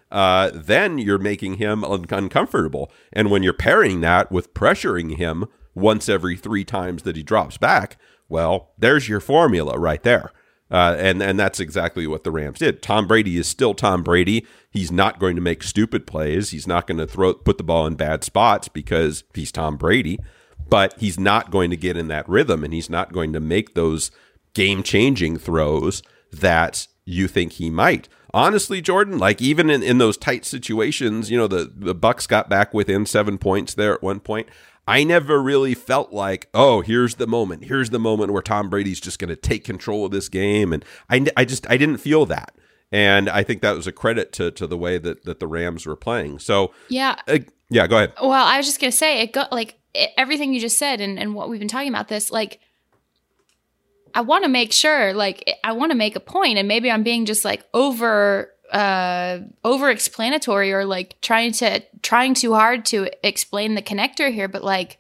uh, then you're making him un- uncomfortable. And when you're pairing that with pressuring him once every three times that he drops back, well, there's your formula right there. Uh, and, and that's exactly what the Rams did. Tom Brady is still Tom Brady. He's not going to make stupid plays. He's not going to throw put the ball in bad spots because he's Tom Brady. But he's not going to get in that rhythm, and he's not going to make those game-changing throws that you think he might. Honestly, Jordan, like even in, in those tight situations, you know, the, the Bucs got back within seven points there at one point. I never really felt like, oh, here's the moment. Here's the moment where Tom Brady's just going to take control of this game. And I, I just, I didn't feel that. And I think that was a credit to to the way that, that the Rams were playing. So, yeah. Uh, yeah, go ahead. Well, I was just going to say, it got like it, everything you just said and, and what we've been talking about this, like, I want to make sure, like, I want to make a point, and maybe I'm being just like over, uh, over explanatory or like trying to, trying too hard to explain the connector here. But like,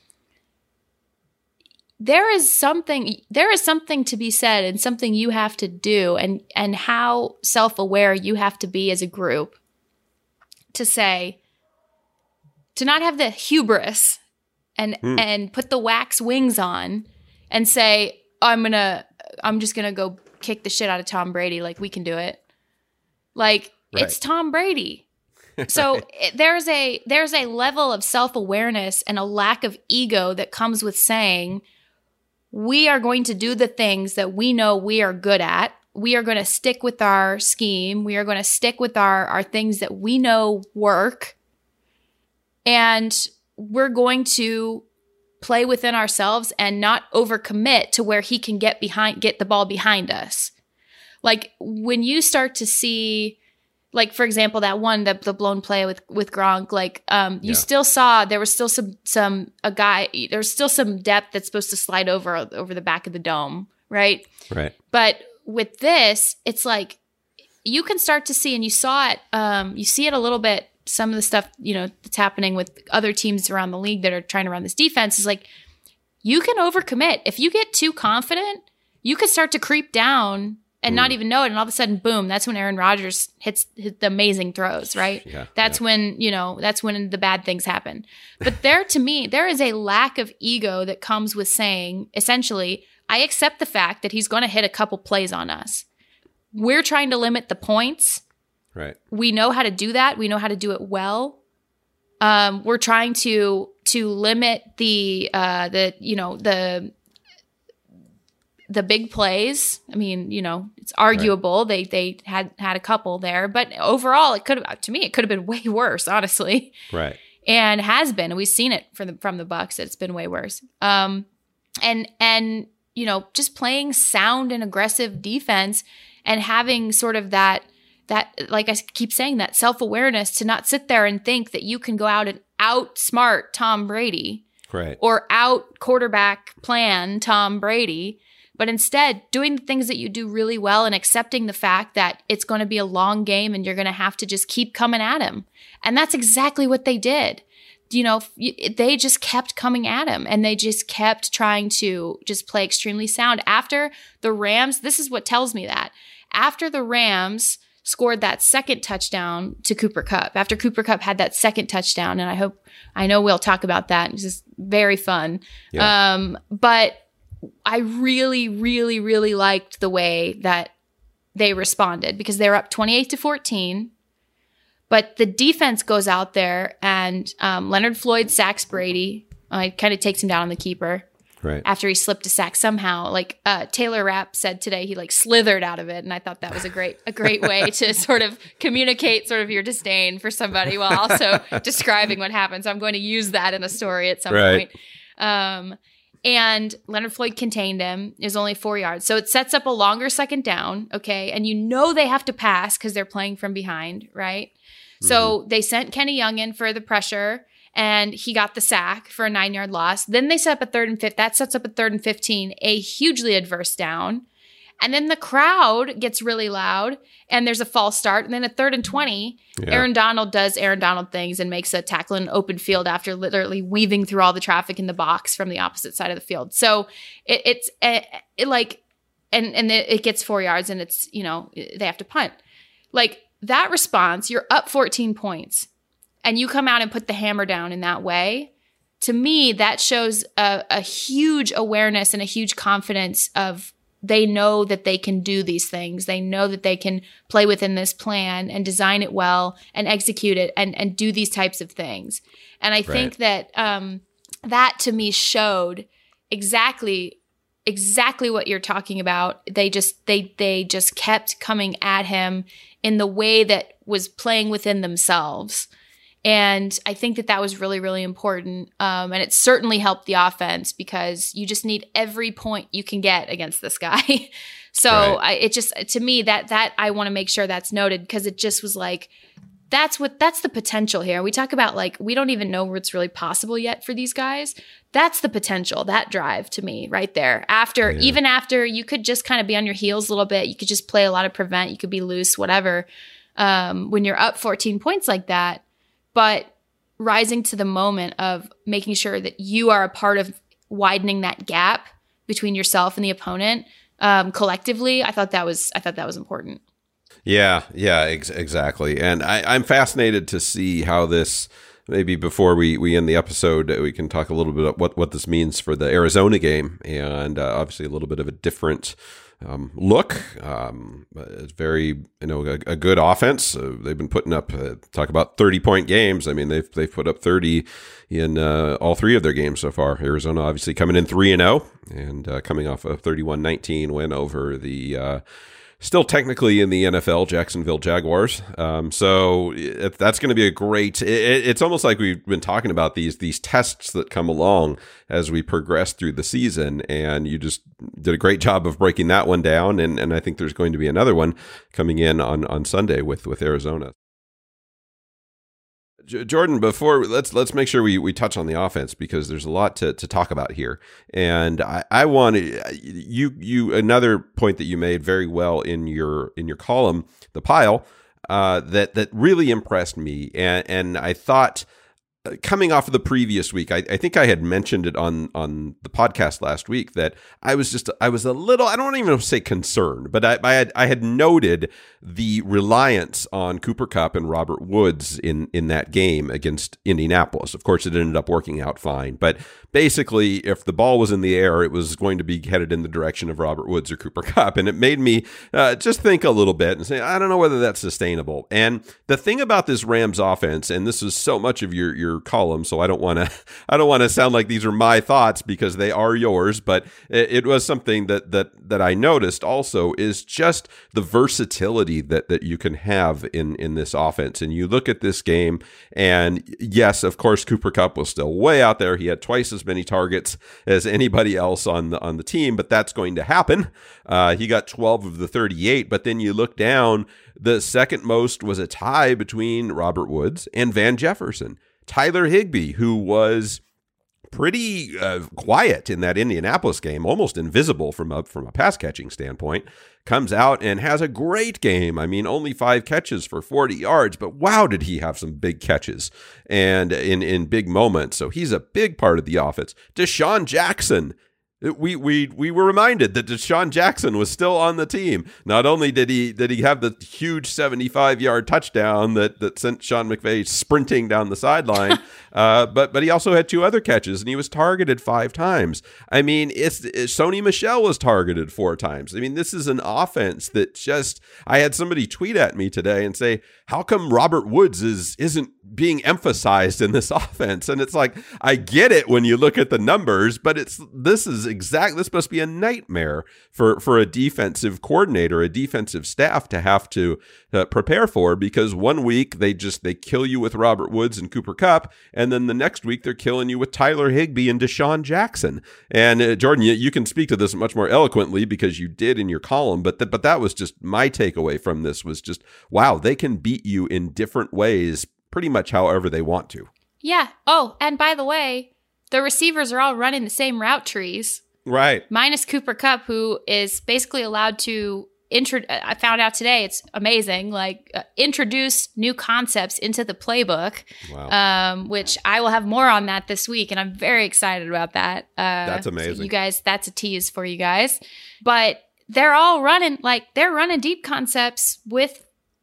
there is something, there is something to be said and something you have to do, and, and how self-aware you have to be as a group to say, to not have the hubris and, mm. and put the wax wings on and say, I'm going to, I'm just going to go kick the shit out of Tom Brady. Like, we can do it. Like, right. It's Tom Brady. So right. it, there's a, there's a level of self-awareness and a lack of ego that comes with saying, we are going to do the things that we know we are good at. We are going to stick with our scheme. We are going to stick with our, our things that we know work. And we're going to play within ourselves and not overcommit to where he can get behind, get the ball behind us. Like when you start to see, like for example, that one, the, the blown play with, with Gronk, like um, you yeah. still saw, there was still some, some, a guy, there's still some depth that's supposed to slide over, over the back of the dome. Right. Right. But with this, it's like, you can start to see, and you saw it, um, you see it a little bit, some of the stuff, you know, that's happening with other teams around the league that are trying to run this defense is like, you can overcommit. If you get too confident, you could start to creep down and mm. not even know it. And all of a sudden, boom, that's when Aaron Rodgers hits, hits the amazing throws, right? Yeah, that's yeah. when, you know, that's when the bad things happen. But there, to me, there is a lack of ego that comes with saying, essentially, I accept the fact that he's going to hit a couple plays on us. We're trying to limit the points. Right. We know how to do that. We know how to do it well. Um, we're trying to to limit the uh, the you know the the big plays. I mean, you know, it's arguable. Right. They they had had a couple there, but overall, it could have, to me, it could have been way worse, honestly. Right. And has been. We've seen it from the from the Bucs. It's been way worse. Um, and and you know, just playing sound and aggressive defense and having sort of that. That, like I keep saying, that self-awareness to not sit there and think that you can go out and outsmart Tom Brady, right, or out quarterback plan Tom Brady, but instead doing the things that you do really well and accepting the fact that it's going to be a long game and you're going to have to just keep coming at him. And that's exactly what they did. You know, they just kept coming at him, and they just kept trying to just play extremely sound. After the Rams, this is what tells me that. After the Rams scored that second touchdown to Cooper Kupp, after Cooper Kupp had that second touchdown, and I hope, I know we'll talk about that. It's just very fun. Yeah. Um, but I really, really, really liked the way that they responded, because they were up twenty-eight to fourteen. But the defense goes out there, and um, Leonard Floyd sacks Brady. Uh, it kind of takes him down on the keeper. Right. After he slipped a sack somehow, like uh, Taylor Rapp said today, he like slithered out of it, and I thought that was a great a great way to sort of communicate sort of your disdain for somebody while also describing what happened. So I'm going to use that in a story at some right. point. Um, and Leonard Floyd contained him. It was only four yards, so it sets up a longer second down. Okay, and you know they have to pass because they're playing from behind, right? Mm-hmm. So they sent Kenny Young in for the pressure. And he got the sack for a nine-yard loss. Then they set up a third and fifth. That sets up a third and fifteen, a hugely adverse down. And then the crowd gets really loud, and there's a false start. And then a third and twenty, yeah. Aaron Donald does Aaron Donald things and makes a tackle in open field after literally weaving through all the traffic in the box from the opposite side of the field. So it, it's it, it like, and and it gets four yards, and it's, you know, they have to punt. Like, that response, you're up fourteen points and you come out and put the hammer down in that way. To me, that shows a, a huge awareness and a huge confidence of they know that they can do these things. They know that they can play within this plan and design it well and execute it and, and do these types of things. And I right. think that um, that to me showed exactly exactly what you're talking about. They just they they just kept coming at him in the way that was playing within themselves. And I think that that was really, really important. Um, and it certainly helped the offense because you just need every point you can get against this guy. so right. I, it just, to me, that, that I want to make sure that's noted because it just was like, that's what, that's the potential here. We talk about like, we don't even know what's really possible yet for these guys. That's the potential, that drive to me right there. After, yeah. even after you could just kind of be on your heels a little bit, you could just play a lot of prevent, you could be loose, whatever. Um, when you're up fourteen points like that, but rising to the moment of making sure that you are a part of widening that gap between yourself and the opponent um, collectively, I thought that was I thought that was important. Yeah, yeah, ex- exactly. And I, I'm fascinated to see how this. Maybe before we, we end the episode, we can talk a little bit about what, what this means for the Arizona game, and uh, obviously a little bit of a different. Um, look, um, it's very, you know, a, a good offense. Uh, they've been putting up, uh, talk about thirty point games. I mean, they've, they've put up thirty in uh, all three of their games so far. Arizona obviously coming in three and oh and uh, coming off a thirty-one nineteen win over the, uh, still technically in the N F L, Jacksonville Jaguars. Um, so it, that's going to be a great, it, it's almost like we've been talking about these, these tests that come along as we progress through the season. And you just did a great job of breaking that one down. And, and I think there's going to be another one coming in on, on Sunday with, with Arizona. Jordan, before let's let's make sure we, we touch on the offense because there's a lot to, to talk about here, and I, I want you you another point that you made very well in your in your column, the pile, uh, that that really impressed me, and and I thought coming off of the previous week, I, I think I had mentioned it on on the podcast last week that I was just I was a little I don't even say concerned, but I, I had I had noted the reliance on Cooper Kupp and Robert Woods in in that game against Indianapolis. Of course, it ended up working out fine, but basically, if the ball was in the air, it was going to be headed in the direction of Robert Woods or Cooper Kupp, and it made me uh, just think a little bit and say I don't know whether that's sustainable. And the thing about this Rams offense, and this is so much of your your column, so I don't want to I don't want to sound like these are my thoughts because they are yours, but it, it was something that that that I noticed also is just the versatility that that you can have in in this offense. And you look at this game, and yes, of course, Cooper Kupp was still way out there. He had twice as many targets as anybody else on the on the team, but that's going to happen. Uh, he got twelve of the thirty-eight, but then you look down, the second most was a tie between Robert Woods and Van Jefferson. Tyler Higbee, who was pretty uh, quiet in that Indianapolis game, almost invisible from a, from a pass catching standpoint, comes out and has a great game. I mean, only five catches for forty yards, but wow, did he have some big catches and in, in big moments. So he's a big part of the offense. Deshaun Jackson. We we we were reminded that Deshaun Jackson was still on the team. Not only did he did he have the huge seventy-five yard touchdown that, that sent Sean McVay sprinting down the sideline, uh, but but he also had two other catches and he was targeted five times. I mean, it's, it's Sony Michel was targeted four times. I mean, this is an offense that just. I had somebody tweet at me today and say, "How come Robert Woods is isn't being emphasized in this offense?" And it's like, I get it when you look at the numbers, but it's this is. Exactly. This must be a nightmare for, for a defensive coordinator, a defensive staff to have to uh, prepare for, because one week they just they kill you with Robert Woods and Cooper Kupp, and then the next week they're killing you with Tyler Higbee and Deshaun Jackson. And uh, Jordan, you, you can speak to this much more eloquently because you did in your column, but th- but that was just my takeaway from this was just, wow, they can beat you in different ways pretty much however they want to. Yeah. Oh, and by the way, the receivers are all running the same route trees. Right. Minus Cooper Kupp, who is basically allowed to intro. I found out today, it's amazing, like uh, introduce new concepts into the playbook, wow. um, which I will have more on that this week. And I'm very excited about that. Uh, that's amazing. So you guys, that's a tease for you guys. But they're all running, like they're running deep concepts with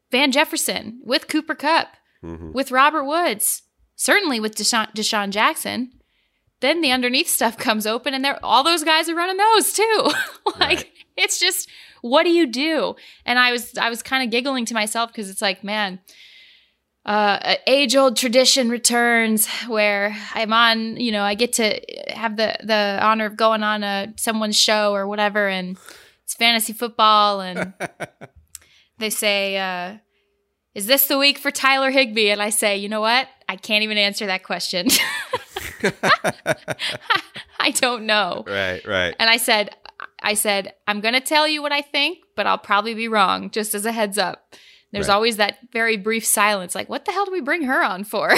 Van Jefferson, with Cooper Kupp, mm-hmm. with Robert Woods, certainly with Deshaun, Deshaun Jackson. Then the underneath stuff comes open, and they're, all those guys are running those too. like right. It's just, what do you do? And I was I was kind of giggling to myself because it's like, man, uh, age old tradition returns where I'm on. You know, I get to have the the honor of going on a someone's show or whatever, and it's fantasy football, and they say, uh, "Is this the week for Tyler Higbee?" And I say, you know what? I can't even answer that question. I don't know. Right, right. And I said, I said, I'm going to tell you what I think, but I'll probably be wrong, just as a heads up. There's right. always that very brief silence, like, what the hell do we bring her on for?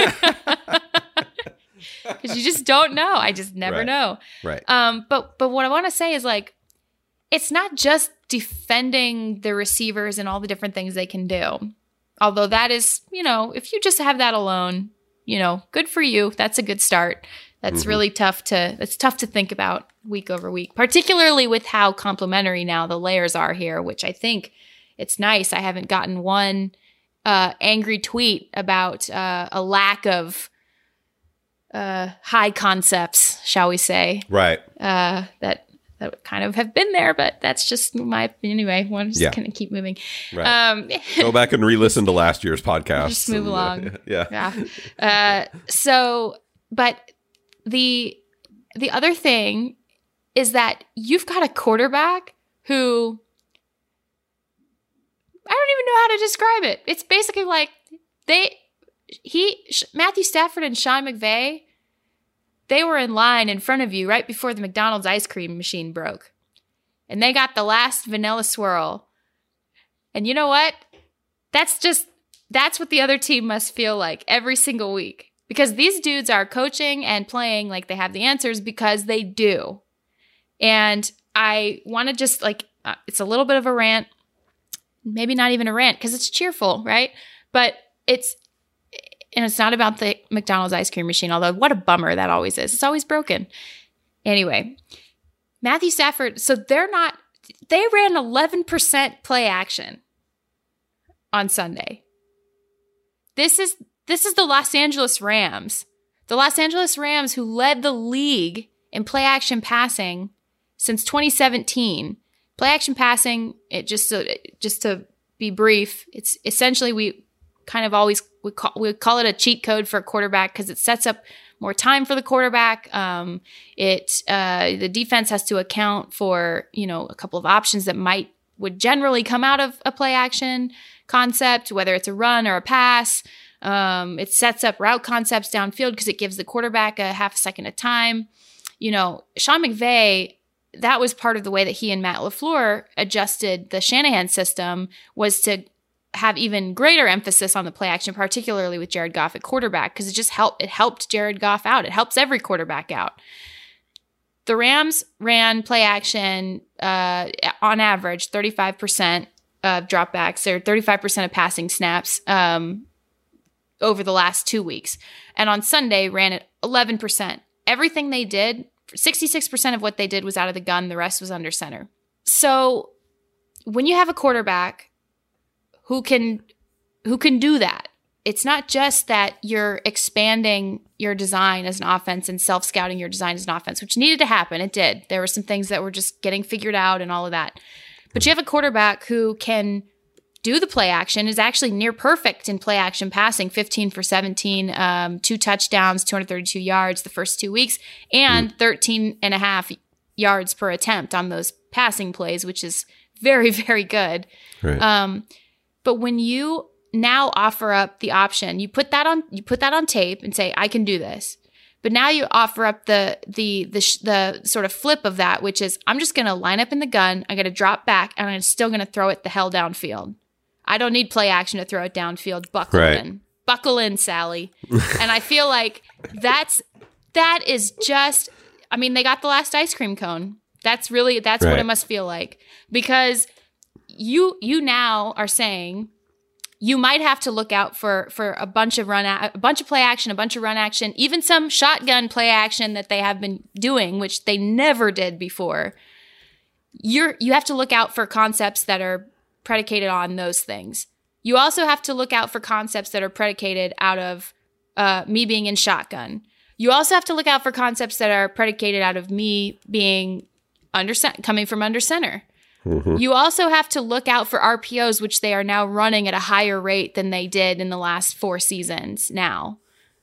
Because you just don't know. I just never right. know. Right. Um, but but what I want to say is, like, it's not just defending the receivers and all the different things they can do. Although that is, you know, if you just have that alone, you know, good for you. That's a good start. That's mm-hmm. really tough to, it's tough to think about week over week, particularly with how complementary now the layers are here, which I think it's nice. I haven't gotten one uh, angry tweet about uh, a lack of uh, high concepts, shall we say. Right. Uh, that that kind of have been there, but that's just my, anyway, I'm just yeah. going to keep moving. Right. Um, Go back and re-listen to last year's podcast. Just move and, along. Uh, yeah. yeah. Uh, so, but the the other thing is that you've got a quarterback who, I don't even know how to describe it. It's basically like they, he, Matthew Stafford and Sean McVay, they were in line in front of you right before the McDonald's ice cream machine broke. And they got the last vanilla swirl. And you know what? That's just, that's what the other team must feel like every single week. Because these dudes are coaching and playing like they have the answers because they do. And I want to just like, uh, it's a little bit of a rant. Maybe not even a rant because it's cheerful, right? But it's, and it's not about the McDonald's ice cream machine, although what a bummer that always is. It's always broken. Anyway, Matthew Stafford, so they're not, they ran eleven percent play action on Sunday. This is, this is the Los Angeles Rams. The Los Angeles Rams who led the league in play action passing since twenty seventeen. Play action passing, it just so, just to be brief, it's essentially we kind of always we call, we call it a cheat code for a quarterback because it sets up more time for the quarterback. Um, it uh, the defense has to account for, you know, a couple of options that might would generally come out of a play action concept, whether it's a run or a pass. Um, it sets up route concepts downfield because it gives the quarterback a half a second of time. You know, Sean McVay, that was part of the way that he and Matt LaFleur adjusted the Shanahan system, was to have even greater emphasis on the play action, particularly with Jared Goff at quarterback, because it just helped. It helped Jared Goff out. It helps every quarterback out. The Rams ran play action uh, on average thirty-five percent of dropbacks or thirty-five percent of passing snaps um, over the last two weeks, and on Sunday ran at eleven percent. Everything they did, sixty-six percent of what they did was out of the gun. The rest was under center. So when you have a quarterback who can who can do that, it's not just that you're expanding your design as an offense and self-scouting your design as an offense, which needed to happen. It did. There were some things that were just getting figured out and all of that. But you have a quarterback who can do the play action, is actually near perfect in play action passing, fifteen for seventeen, um, two touchdowns, two hundred thirty-two yards the first two weeks, and thirteen and a half yards per attempt on those passing plays, which is very, very good. Right. Um, but when you now offer up the option, you put that on, you put that on tape and say, I can do this. But now you offer up the the the sh- the sort of flip of that, which is I'm just going to line up in the gun, I'm going to drop back, and I'm still going to throw it the hell downfield. I don't need play action to throw it downfield. Buckle right. in. Buckle in, Sally. And I feel like that's that is just, I mean, they got the last ice cream cone. That's really, that's right. what it must feel like. Because you you now are saying you might have to look out for for a bunch of run a bunch of play action, a bunch of run action, even some shotgun play action that they have been doing, which they never did before. You're you have to look out for concepts that are predicated on those things. You also have to look out for concepts that are predicated out of uh, me being in shotgun. You also have to look out for concepts that are predicated out of me being under coming from under center. Mm-hmm. You also have to look out for R P Os, which they are now running at a higher rate than they did in the last four seasons now.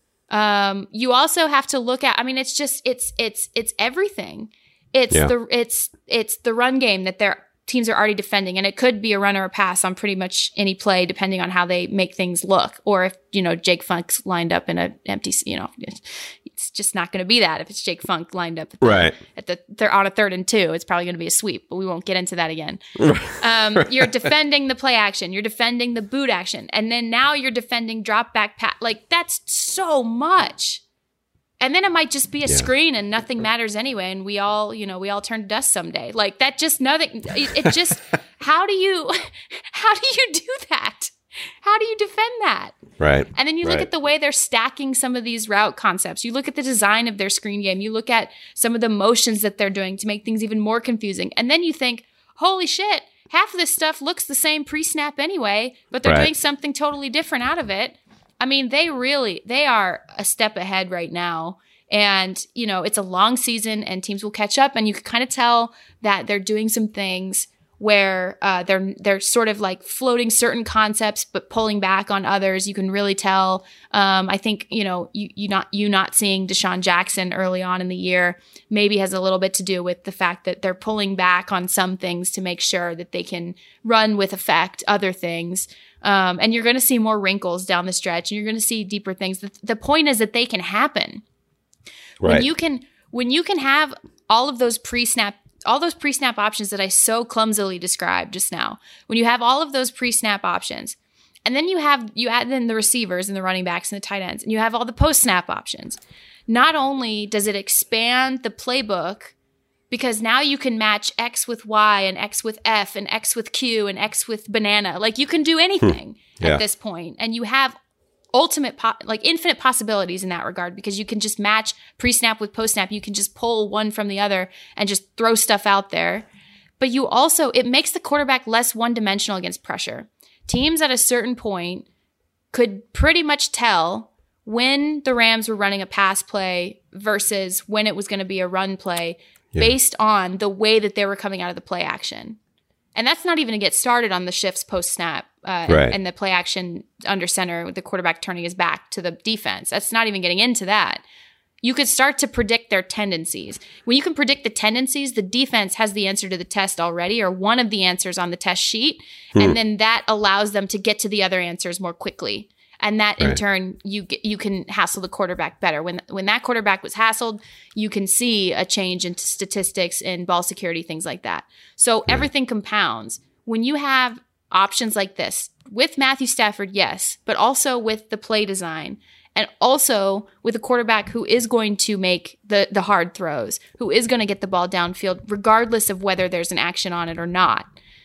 Um, you also have to look at, I mean, it's just, it's, it's, it's everything. It's yeah. the, it's, it's the run game that their teams are already defending. And it could be a run or a pass on pretty much any play, depending on how they make things look. Or if, you know, Jake Funk's lined up in an empty, you know, it's just not going to be that. If it's Jake Funk lined up at the, right. at the, they're on a third and two, it's probably going to be a sweep, but we won't get into that again. um, right. You're defending the play action. You're defending the boot action. And then now you're defending drop back pass. Like, that's so much. And then it might just be a yeah. screen and nothing matters anyway. And we all, you know, we all turn to dust someday. Like that just nothing. It, it just, how do you, how do you do that? How do you defend that? Right. And then you look right. at the way they're stacking some of these route concepts. You look at the design of their screen game. You look at some of the motions that they're doing to make things even more confusing. And then you think, holy shit, half of this stuff looks the same pre-snap anyway, but they're right. doing something totally different out of it. I mean, they really, they are a step ahead right now. And, you know, it's a long season and teams will catch up. And you can kind of tell that they're doing some things where uh, they're they're sort of like floating certain concepts, but pulling back on others. You can really tell. Um, I think, you know, you, you not you not seeing Deshaun Jackson early on in the year maybe has a little bit to do with the fact that they're pulling back on some things to make sure that they can run with effect other things. Um, and you're going to see more wrinkles down the stretch, and you're going to see deeper things. The, the point is that they can happen. Right. When you can, when you can have all of those pre-snap, all those pre-snap options that I so clumsily described just now. When you have all of those pre-snap options, and then you have you add in the receivers and the running backs and the tight ends, and you have all the post-snap options. Not only does it expand the playbook, because now you can match X with Y and X with F and X with Q and X with banana. Like you can do anything hmm. yeah. at this point. And you have ultimate, po- like infinite possibilities in that regard, because you can just match pre-snap with post-snap. You can just pull one from the other and just throw stuff out there. But you also, it makes the quarterback less one-dimensional against pressure. Teams at a certain point could pretty much tell when the Rams were running a pass play versus when it was going to be a run play. Yeah. Based on the way that they were coming out of the play action. And that's not even to get started on the shifts post-snap uh, right. and, and the play action under center with the quarterback turning his back to the defense. That's not even getting into that. You could start to predict their tendencies. When you can predict the tendencies, the defense has the answer to the test already, or one of the answers on the test sheet, hmm. and then that allows them to get to the other answers more quickly. And that in right. turn, you you can hassle the quarterback better. When when that quarterback was hassled, you can see a change in statistics in ball security, things like that. So yeah. everything compounds. When you have options like this, with Matthew Stafford, yes, but also with the play design, and also with a quarterback who is going to make the, the hard throws, who is going to get the ball downfield, regardless of whether there's an action on it or not.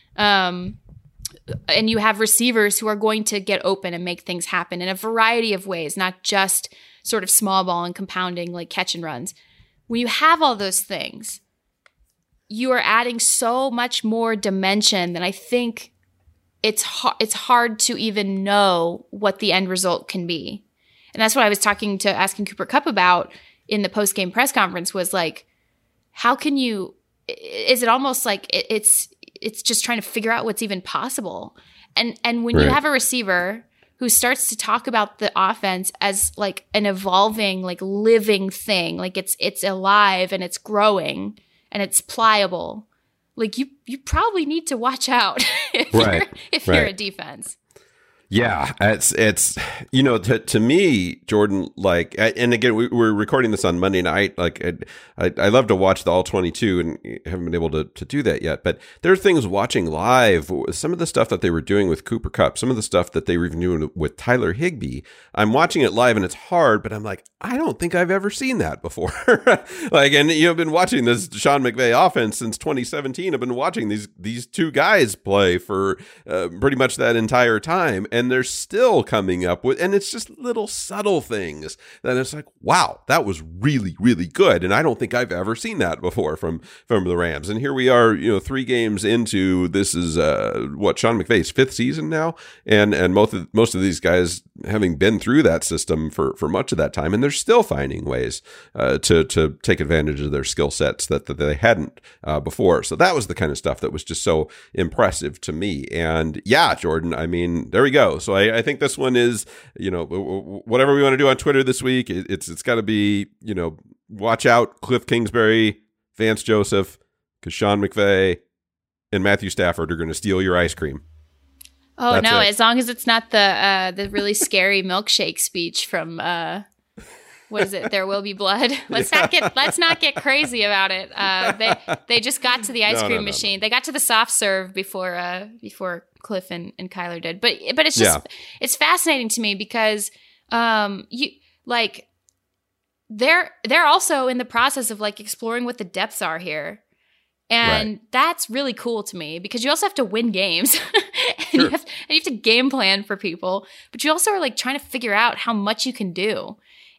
Um And you have receivers who are going to get open and make things happen in a variety of ways, not just sort of small ball and compounding like catch and runs. When you have all those things, you are adding so much more dimension that I think it's ha- it's hard to even know what the end result can be. And that's what I was talking to asking Cooper Kupp about in the post-game press conference, was like, how can you – is it almost like it, it's – it's just trying to figure out what's even possible. And and when right. you have a receiver who starts to talk about the offense as like an evolving, like living thing, like it's it's alive and it's growing and it's pliable, like you you probably need to watch out if right. you're if right. you're a defense. Yeah, it's it's you know to to me, Jordan, like, and again we, we're recording this on Monday night. Like I I love to watch the all twenty-two and haven't been able to to do that yet. But there are things watching live. Some of the stuff that they were doing with Cooper Kupp, some of the stuff that they were doing with Tyler Higbee. I'm watching it live and it's hard, but I'm like, I don't think I've ever seen that before. Like, and you know, I've been watching this Sean McVay offense since twenty seventeen. I've been watching these these two guys play for uh, pretty much that entire time. And and they're still coming up with, and it's just little subtle things that it's like, wow, that was really, really good. And I don't think I've ever seen that before from, from the Rams. And here we are, you know, three games into, this is uh, what, Sean McVay's fifth season now. And, and most of, most of these guys having been through that system for, for much of that time, and they're still finding ways uh, to, to take advantage of their skill sets that, that they hadn't uh, before. So that was the kind of stuff that was just so impressive to me. And yeah, Jordan, I mean, there we go. So I, I think this one is, you know, whatever we want to do on Twitter this week, it, it's it's got to be, you know, watch out, Cliff Kingsbury, Vance Joseph, because Sean McVay and Matthew Stafford are going to steal your ice cream. Oh, That's no, it. as long as it's not the uh, the really scary milkshake speech from uh, what is it? There Will Be Blood. Let's yeah. not get let's not get crazy about it. Uh, they they just got to the ice no, cream no, no, machine. no. They got to the soft serve before uh, before Cliff and, and Kyler did. But but it's just yeah. it's fascinating to me because um, you like they're they're also in the process of like exploring what the depths are here. And right. that's really cool to me because you also have to win games and, sure. you have, and you have to game plan for people, but you also are like trying to figure out how much you can do.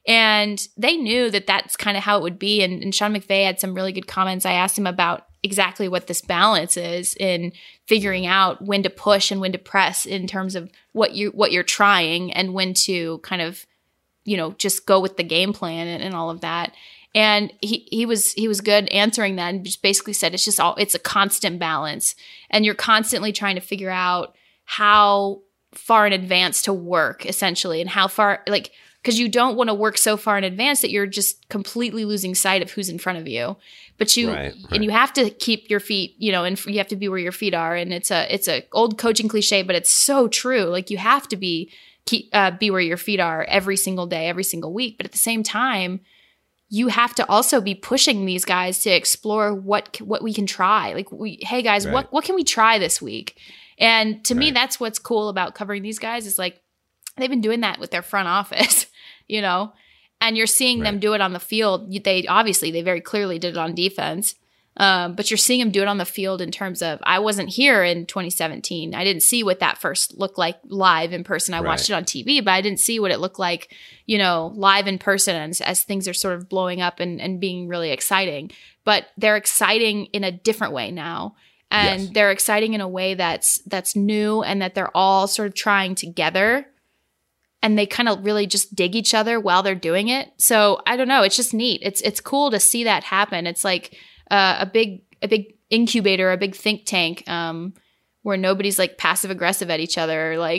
And they knew that that's kind of how it would be. And, and Sean McVay had some really good comments. I asked him about exactly what this balance is in figuring out when to push and when to press in terms of what you, what you're trying and when to kind of, you know, just go with the game plan and, and all of that. And he, he was he was good answering that and just basically said it's just all it's a constant balance. And you're constantly trying to figure out how far in advance to work, essentially, and how far, like, because you don't want to work so far in advance that you're just completely losing sight of who's in front of you. But you right, right. and you have to keep your feet, you know, and you have to be where your feet are. And it's a it's a old coaching cliche, but it's so true. Like you have to be keep uh, be where your feet are every single day, every single week. But at the same time, you have to also be pushing these guys to explore what what we can try. Like, we, hey guys, right. what what can we try this week? And to right. me, that's what's cool about covering these guys is like they've been doing that with their front office, you know. And you're seeing right. them do it on the field. They obviously they very clearly did it on defense, um, but you're seeing them do it on the field in terms of I wasn't here in twenty seventeen. I didn't see what that first looked like live in person. I right. watched it on T V, but I didn't see what it looked like, you know, live in person as, as things are sort of blowing up and, and being really exciting. But they're exciting in a different way now. And yes. they're exciting in a way that's that's new and that they're all sort of trying together. And they kind of really just dig each other while they're doing it. So I don't know. It's just neat. It's it's cool to see that happen. It's like uh, a big a big incubator, a big think tank um, where nobody's like passive aggressive at each other. Like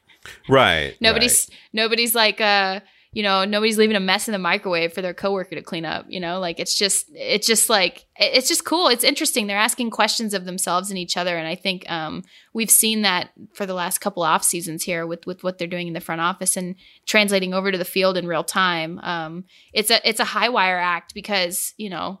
right. nobody's right. nobody's like uh you know nobody's leaving a mess in the microwave for their coworker to clean up. You know, like it's just it's just like it's just cool. It's interesting. They're asking questions of themselves and each other, and I think um, we've seen that for the last couple off seasons here with with what they're doing in the front office and translating over to the field in real time. Um, it's a it's a high wire act because you know.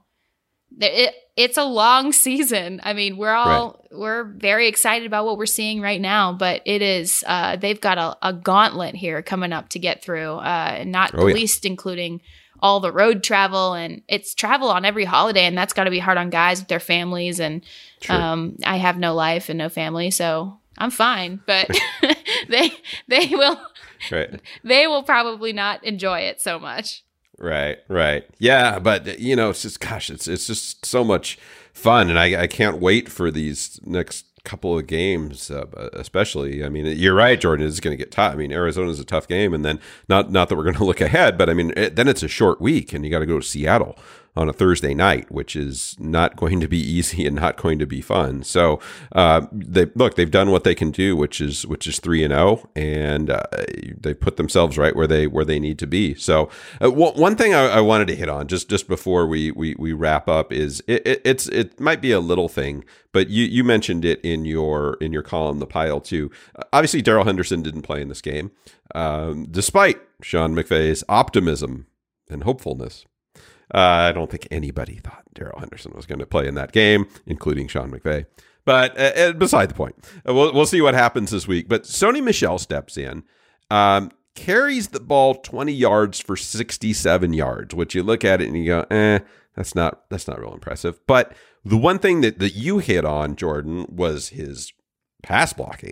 It, it's a long season. I mean, we're all right. we're very excited about what we're seeing right now, but it is uh, they've got a, a gauntlet here coming up to get through, uh, and not oh, the yeah. least including all the road travel, and it's travel on every holiday, and that's got to be hard on guys with their families. And sure. um, I have no life and no family, so I'm fine. But they they will right. they will probably not enjoy it so much. Right, right. Yeah, but, you know, it's just, gosh, it's it's just so much fun. And I, I can't wait for these next couple of games, uh, especially. I mean, you're right, Jordan, it's going to get tough. I mean, Arizona's a tough game. And then not not that we're going to look ahead, but I mean, it, then it's a short week and you got to go to Seattle on a Thursday night, which is not going to be easy and not going to be fun. So, uh, they look, they've done what they can do, which is which is three and zero, and uh, they put themselves right where they where they need to be. So, uh, w- one thing I, I wanted to hit on just just before we we, we wrap up is it, it it's it might be a little thing, but you you mentioned it in your in your column, The Pile, too. Uh, obviously, Darrell Henderson didn't play in this game, um, despite Sean McVay's optimism and hopefulness. Uh, I don't think anybody thought Darrell Henderson was going to play in that game, including Sean McVay. But uh, beside the point, uh, we'll we'll see what happens this week. But Sony Michel steps in, um, carries the ball twenty yards for sixty-seven yards, which you look at it and you go, eh, that's not that's not real impressive. But the one thing that, that you hit on, Jordan, was his pass blocking,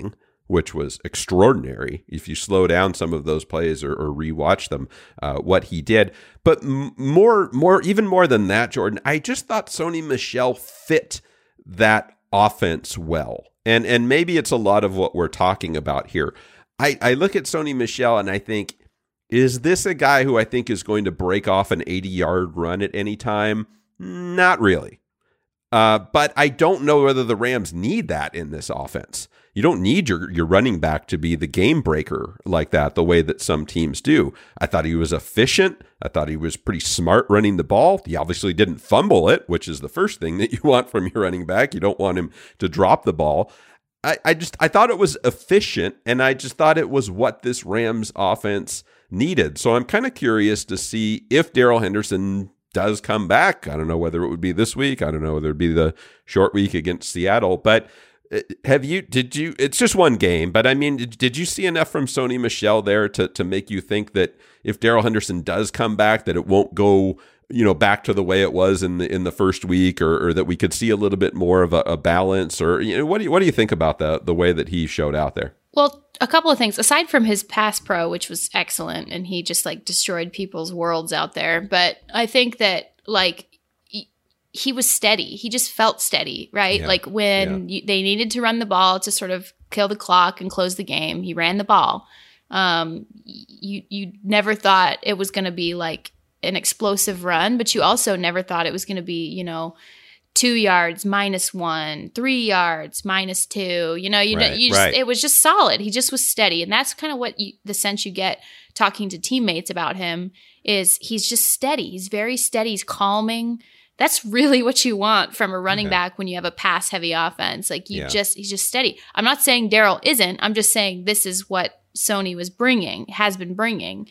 which was extraordinary. If you slow down some of those plays or, or rewatch them, uh, what he did. But m- more, more, even more than that, Jordan, I just thought Sony Michel fit that offense well. And and maybe it's a lot of what we're talking about here. I, I look at Sony Michel and I think, is this a guy who I think is going to break off an eighty-yard run at any time? Not really. Uh, but I don't know whether the Rams need that in this offense. You don't need your, your running back to be the game breaker like that, the way that some teams do. I thought he was efficient. I thought he was pretty smart running the ball. He obviously didn't fumble it, which is the first thing that you want from your running back. You don't want him to drop the ball. I, I just I thought it was efficient, and I just thought it was what this Rams offense needed. So I'm kind of curious to see if Darrell Henderson does come back. I don't know whether it would be this week. I don't know whether it would be the short week against Seattle. But have you, did you, it's just one game, but I mean, did, did you see enough from Sony Michel there to, to make you think that if Darrell Henderson does come back, that it won't go, you know, back to the way it was in the in the first week, or, or that we could see a little bit more of a, a balance? Or, you know, what do you, what do you think about the the way that he showed out there? Well, a couple of things. Aside from his pass pro, which was excellent, and he just like destroyed people's worlds out there. But I think that like he, he was steady. He just felt steady, right? Yeah. Like when yeah. you, they needed to run the ball to sort of kill the clock and close the game, he ran the ball. Um, you you never thought it was going to be like an explosive run, but you also never thought it was going to be, you know, two yards minus one, three yards minus two. You know, you right, know, you just, right. it was just solid. He just was steady, and that's kind of what you, the sense you get talking to teammates about him is he's just steady. He's very steady. He's calming. That's really what you want from a running okay. back when you have a pass heavy offense. Like you Yeah. just, he's just steady. I'm not saying Darrell isn't. I'm just saying this is what Sony was bringing, has been bringing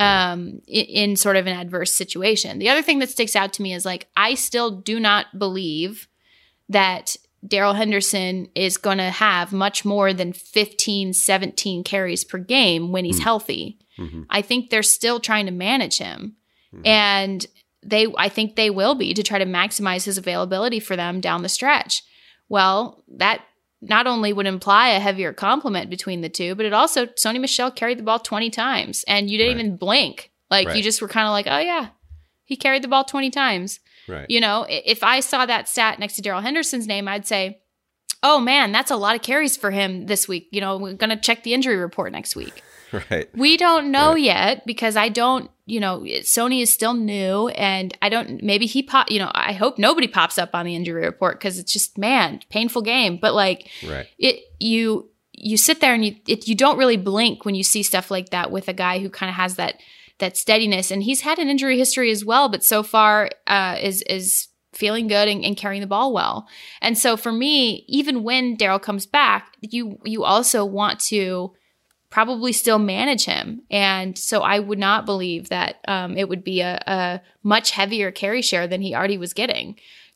um, in, in sort of an adverse situation. The other thing that sticks out to me is like, I still do not believe that Darrell Henderson is going to have much more than fifteen, seventeen carries per game when he's mm. healthy. Mm-hmm. I think they're still trying to manage him. Mm-hmm. And they, I think they will be to try to maximize his availability for them down the stretch. Well, that not only would imply a heavier complement between the two, but it also, Sony Michel carried the ball twenty times and you didn't right. even blink. Like right. you just were kind of like, oh yeah, he carried the ball twenty times. Right. You know, if I saw that stat next to Darrell Henderson's name, I'd say, oh man, that's a lot of carries for him this week. You know, we're going to check the injury report next week. Right. We don't know right. yet because I don't, you know, Sony is still new and I don't, maybe he pop, you know, I hope nobody pops up on the injury report because it's just, man, painful game. But like right. it, you, you sit there and you, it, you don't really blink when you see stuff like that with a guy who kind of has that, that steadiness. And he's had an injury history as well, but so far uh, is, is feeling good and, and carrying the ball well. And so for me, even when Darrell comes back, you, you also want to probably still manage him. And so I would not believe that um, it would be a, a much heavier carry share than he already was getting.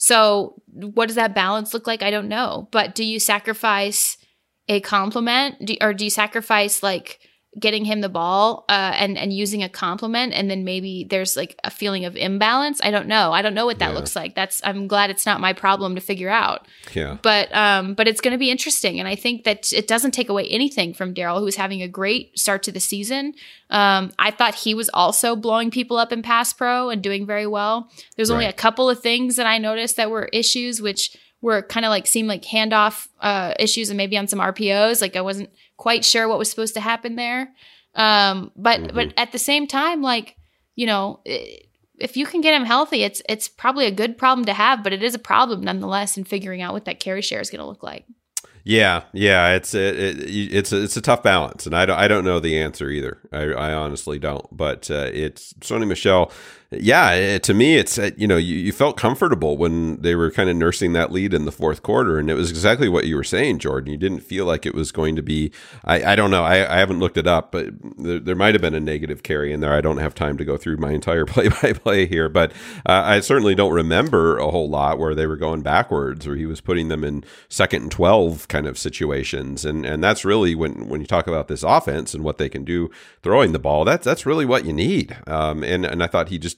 So what does that balance look like? I don't know. But do you sacrifice a compliment do, or do you sacrifice like getting him the ball uh, and, and using a compliment and then maybe there's like a feeling of imbalance? I don't know. I don't know what that yeah. looks like. That's I'm glad it's not my problem to figure out. Yeah. But um, but it's going to be interesting. And I think that it doesn't take away anything from Darrell, who's having a great start to the season. Um, I thought he was also blowing people up in pass pro and doing very well. There's right. only a couple of things that I noticed that were issues, which were kind of like seemed like handoff uh, issues and maybe on some R P Os. Like I wasn't quite sure what was supposed to happen there. Um, but mm-hmm. but at the same time, like, you know, if you can get him healthy, it's it's probably a good problem to have, but it is a problem nonetheless in figuring out what that carry share is going to look like. Yeah, yeah, it's it, it, it's a, it's a tough balance, and I don't I don't know the answer either. I, I honestly don't. But uh, it's Sony Michel. Yeah, it, to me, it's uh, you know you, you felt comfortable when they were kind of nursing that lead in the fourth quarter, and it was exactly what you were saying, Jordan. You didn't feel like it was going to be. I, I don't know. I, I haven't looked it up, but there, there might have been a negative carry in there. I don't have time to go through my entire play by play here, but uh, I certainly don't remember a whole lot where they were going backwards, or he was putting them in second and twelve kind of situations, and and that's really when when you talk about this offense and what they can do throwing the ball. That's that's really what you need. Um, and and I thought he just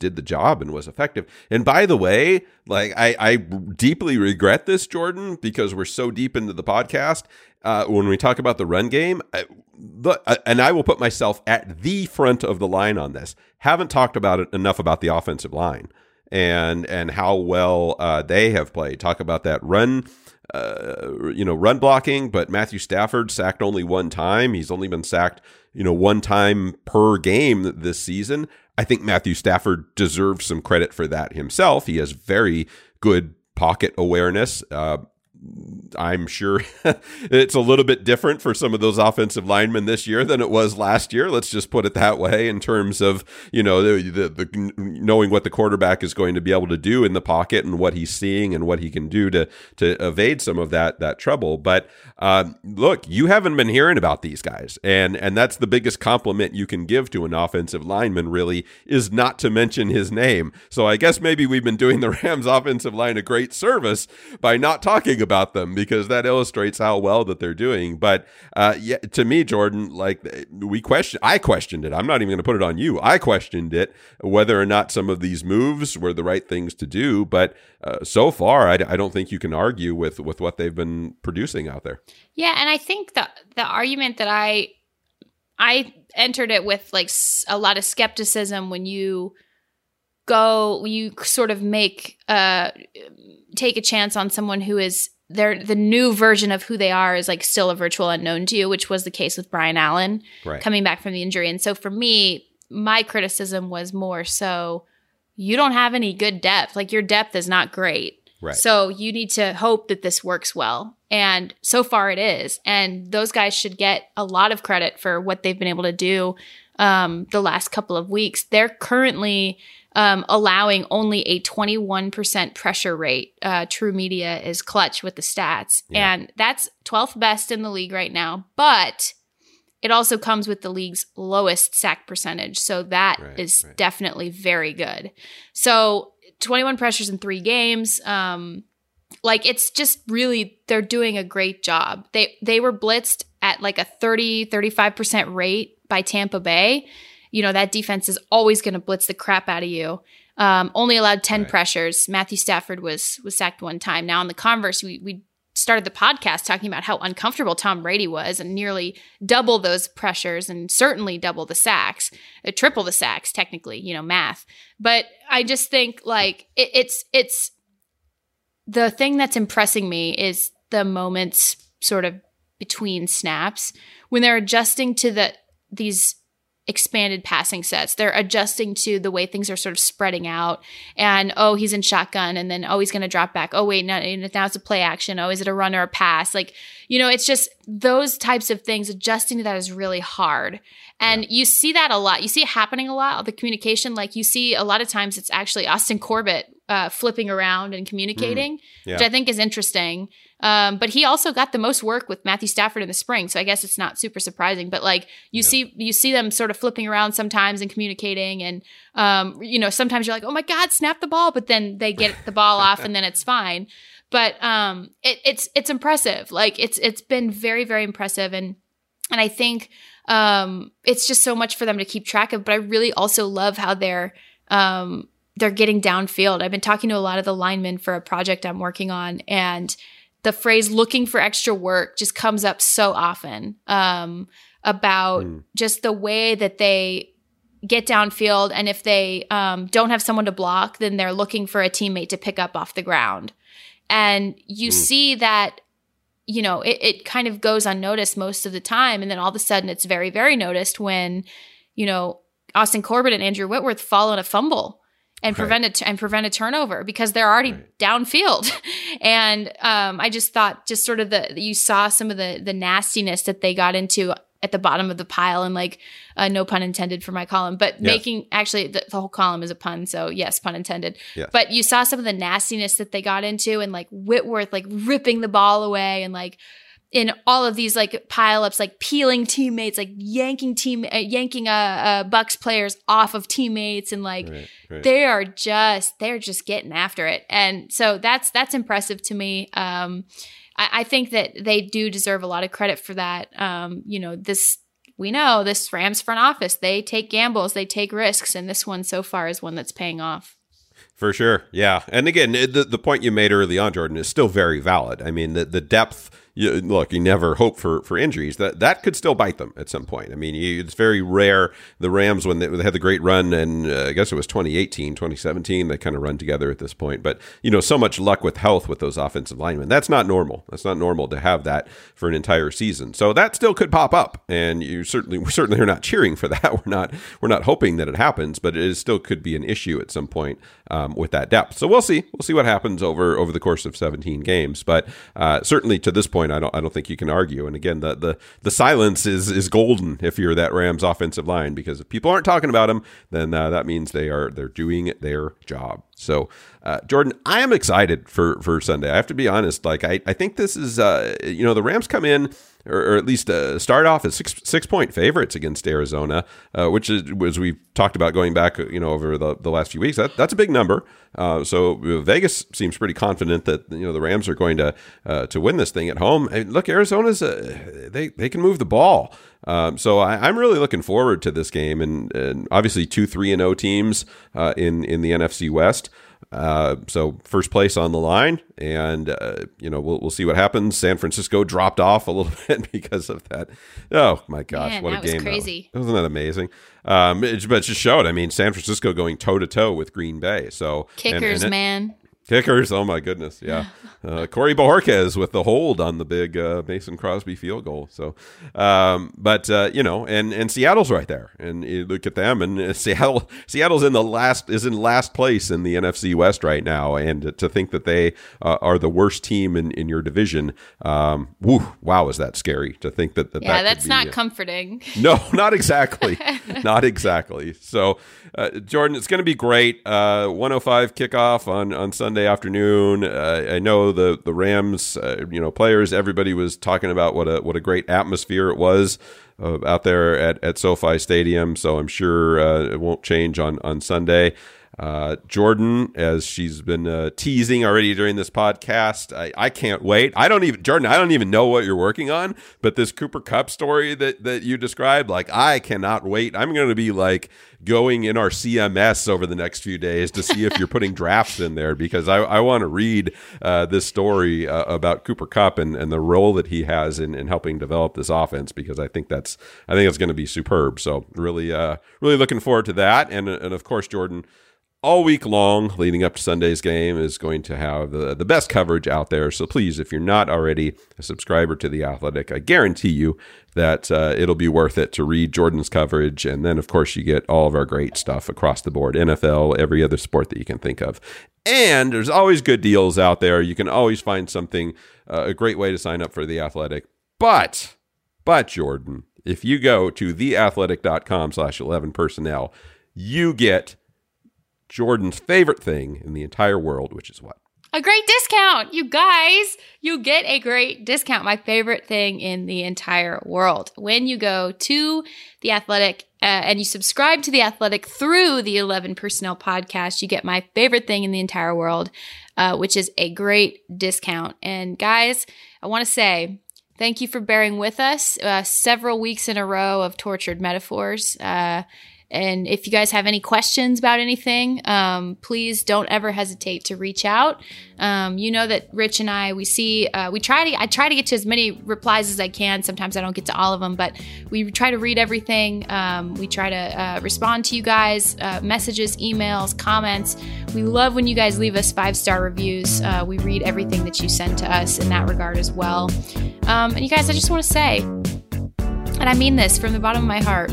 did the job and was effective. And by the way, like I, I deeply regret this, Jordan, because we're so deep into the podcast. Uh, when we talk about the run game, I, the, and I will put myself at the front of the line on this, haven't talked about it enough about the offensive line and and how well uh, they have played. Talk about that run, uh, you know, run blocking, but Matthew Stafford sacked only one time. He's only been sacked, you know, one time per game this season. I think Matthew Stafford deserves some credit for that himself. He has very good pocket awareness. Uh, I'm sure it's a little bit different for some of those offensive linemen this year than it was last year. Let's just put it that way in terms of, you know, the, the, the knowing what the quarterback is going to be able to do in the pocket and what he's seeing and what he can do to to evade some of that that trouble. But um, look, you haven't been hearing about these guys, and and that's the biggest compliment you can give to an offensive lineman, really, is not to mention his name. So I guess maybe we've been doing the Rams offensive line a great service by not talking about about them, because that illustrates how well that they're doing. But uh, yeah, to me, Jordan, like we question, I questioned it. I'm not even going to put it on you. I questioned it, whether or not some of these moves were the right things to do. But uh, so far, I, I don't think you can argue with with what they've been producing out there. Yeah, and I think the the argument that I I entered it with like a lot of skepticism when you go, you sort of make uh take a chance on someone who is they're the new version of who they are is like still a virtual unknown to you, which was the case with Brian Allen right. coming back from the injury. And so for me, my criticism was more so you don't have any good depth. Like your depth is not great. Right. So you need to hope that this works well. And so far it is. And those guys should get a lot of credit for what they've been able to do um, the last couple of weeks. They're currently Um, allowing only a twenty-one percent pressure rate. Uh, True Media is clutch with the stats. Yeah. And that's twelfth best in the league right now. But it also comes with the league's lowest sack percentage. So that right, is right. definitely very good. So twenty-one pressures in three games. Um, like it's just really, they're doing a great job. They, they were blitzed at like a thirty, thirty-five percent rate by Tampa Bay. You know, that defense is always going to blitz the crap out of you. Um, only allowed ten right. pressures. Matthew Stafford was was sacked one time. Now, on the converse, we we started the podcast talking about how uncomfortable Tom Brady was and nearly double those pressures and certainly double the sacks, uh, triple the sacks, technically, you know, math. But I just think like it, it's it's the thing that's impressing me is the moments sort of between snaps when they're adjusting to the these expanded passing sets. They're adjusting to the way things are sort of spreading out and, oh, he's in shotgun and then, oh, he's going to drop back. Oh, wait, now, now it's a play action. Oh, is it a run or a pass? Like, you know, it's just those types of things. Adjusting to that is really hard. And yeah. you see that a lot. You see it happening a lot, the communication. Like you see a lot of times it's actually Austin Corbett uh, flipping around and communicating, mm. yeah. which I think is interesting. Um, but he also got the most work with Matthew Stafford in the spring. So I guess it's not super surprising, but like you yeah. see, you see them sort of flipping around sometimes and communicating. And, um, you know, sometimes you're like, oh my God, snap the ball, but then they get the ball off and then it's fine. But, um, it, it's, it's impressive. Like it's, it's been very, very impressive. And, and I think, um, it's just so much for them to keep track of, but I really also love how they're, um, they're getting downfield. I've been talking to a lot of the linemen for a project I'm working on, and the phrase looking for extra work just comes up so often um, about mm. just the way that they get downfield. And if they um, don't have someone to block, then they're looking for a teammate to pick up off the ground. And you mm. see that, you know, it, it kind of goes unnoticed most of the time. And then all of a sudden it's very, very noticed when, you know, Austin Corbett and Andrew Whitworth fall on a fumble and right. prevent a, and prevent a turnover because they're already right. downfield. And um, I just thought just sort of the, you saw some of the, the nastiness that they got into at the bottom of the pile, and like uh, no pun intended for my column, but yes. making actually the, the whole column is a pun. So yes, pun intended. Yes. But you saw some of the nastiness that they got into, and like Whitworth, like ripping the ball away, and like in all of these like pileups, like peeling teammates, like yanking team, uh, yanking uh, uh, Bucks players off of teammates, and like right, right. they are just they're just getting after it, and so that's that's impressive to me. Um, I, I think that they do deserve a lot of credit for that. Um, you know, this we know this Rams front office, they take gambles, they take risks, and this one so far is one that's paying off. For sure. Yeah. And again, the, the point you made early on, Jordan, is still very valid. I mean, the, the depth, you, look, you never hope for, for injuries. That that could still bite them at some point. I mean, you, it's very rare. The Rams, when they, they had the great run, and uh, I guess it was twenty eighteen, twenty seventeen, they kind of run together at this point. But, you know, so much luck with health with those offensive linemen. That's not normal. That's not normal to have that for an entire season. So that still could pop up. And you certainly, we certainly are not cheering for that. We're not, we're not hoping that it happens, but it is, still could be an issue at some point um, with that depth. So we'll see. We'll see what happens over, over the course of seventeen games. But uh, certainly to this point, I don't, I don't think you can argue. And again, the, the, the silence is, is golden if you're that Rams offensive line, because if people aren't talking about them, then uh, that means they are, they're doing their job. So, uh, Jordan, I am excited for, for Sunday. I have to be honest. Like, I, I think this is, uh, you know, the Rams come in, or, or at least uh, start off as six, six point favorites against Arizona, uh, which is, as we've talked about going back, you know, over the, the last few weeks, that, that's a big number. Uh, so Vegas seems pretty confident that, you know, the Rams are going to, uh, to win this thing at home. I mean, look, Arizona's, uh, they, they can move the ball. Um, so I, I'm really looking forward to this game, and, and obviously two three and oh teams uh, in in the N F C West. Uh, so first place on the line, and uh, you know we'll we'll see what happens. San Francisco dropped off a little bit because of that. Oh my gosh, Man, what that a game! Was crazy. That was. Wasn't that amazing? Um, it, but it just showed. I mean, San Francisco going toe to toe with Green Bay. So kickers, and, and it, man. Kickers, oh my goodness, yeah. Uh, Corey Bojorquez with the hold on the big uh, Mason Crosby field goal. So, um, but uh, you know, and, and Seattle's right there, and you look at them, and uh, Seattle, Seattle's in the last is in last place in the N F C West right now, and to think that they uh, are the worst team in, in your division, um, woo, wow, is that scary to think that, that yeah, that that's could be, not uh, comforting. No, not exactly, not exactly. So, uh, Jordan, it's going to be great. Uh, one oh five kickoff on on Sunday afternoon. Uh, I know the the Rams, uh, you know, players. Everybody was talking about what a what a great atmosphere it was uh, out there at, at SoFi Stadium. So I'm sure uh, it won't change on on Sunday. Uh, Jordan, as she's been uh, teasing already during this podcast, I, I can't wait. I don't even, Jordan, I don't even know what you're working on, but this Cooper Kupp story that, that you described, like, I cannot wait. I'm going to be like going in our C M S over the next few days to see if you're putting drafts in there, because I, I want to read uh, this story uh, about Cooper Kupp and, and the role that he has in, in helping develop this offense, because I think that's, I think it's going to be superb. So really, uh, really looking forward to that. And, and of course, Jordan, all week long leading up to Sunday's game is going to have the, the best coverage out there. So please, if you're not already a subscriber to The Athletic, I guarantee you that uh, it'll be worth it to read Jordan's coverage. And then, of course, you get all of our great stuff across the board, N F L, every other sport that you can think of. And there's always good deals out there. You can always find something, uh, a great way to sign up for The Athletic. But, but Jordan, if you go to theathletic.com slash 11 personnel, you get Jordan's favorite thing in the entire world, which is what? A great discount. You guys, you get a great discount. My favorite thing in the entire world. When you go to The Athletic uh, and you subscribe to The Athletic through the eleven Personnel podcast, you get my favorite thing in the entire world, uh, which is a great discount. And guys, I want to say thank you for bearing with us uh, several weeks in a row of tortured metaphors. Uh, And if you guys have any questions about anything, um, please don't ever hesitate to reach out. Um, you know that Rich and I, we see, uh, we try to, I try to get to as many replies as I can. Sometimes I don't get to all of them, but we try to read everything. Um, we try to uh, respond to you guys, uh, messages, emails, comments. We love when you guys leave us five-star reviews. Uh, we read everything that you send to us in that regard as well. Um, and you guys, I just want to say, and I mean this from the bottom of my heart,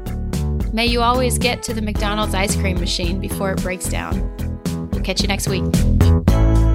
may you always get to the McDonald's ice cream machine before it breaks down. We'll catch you next week.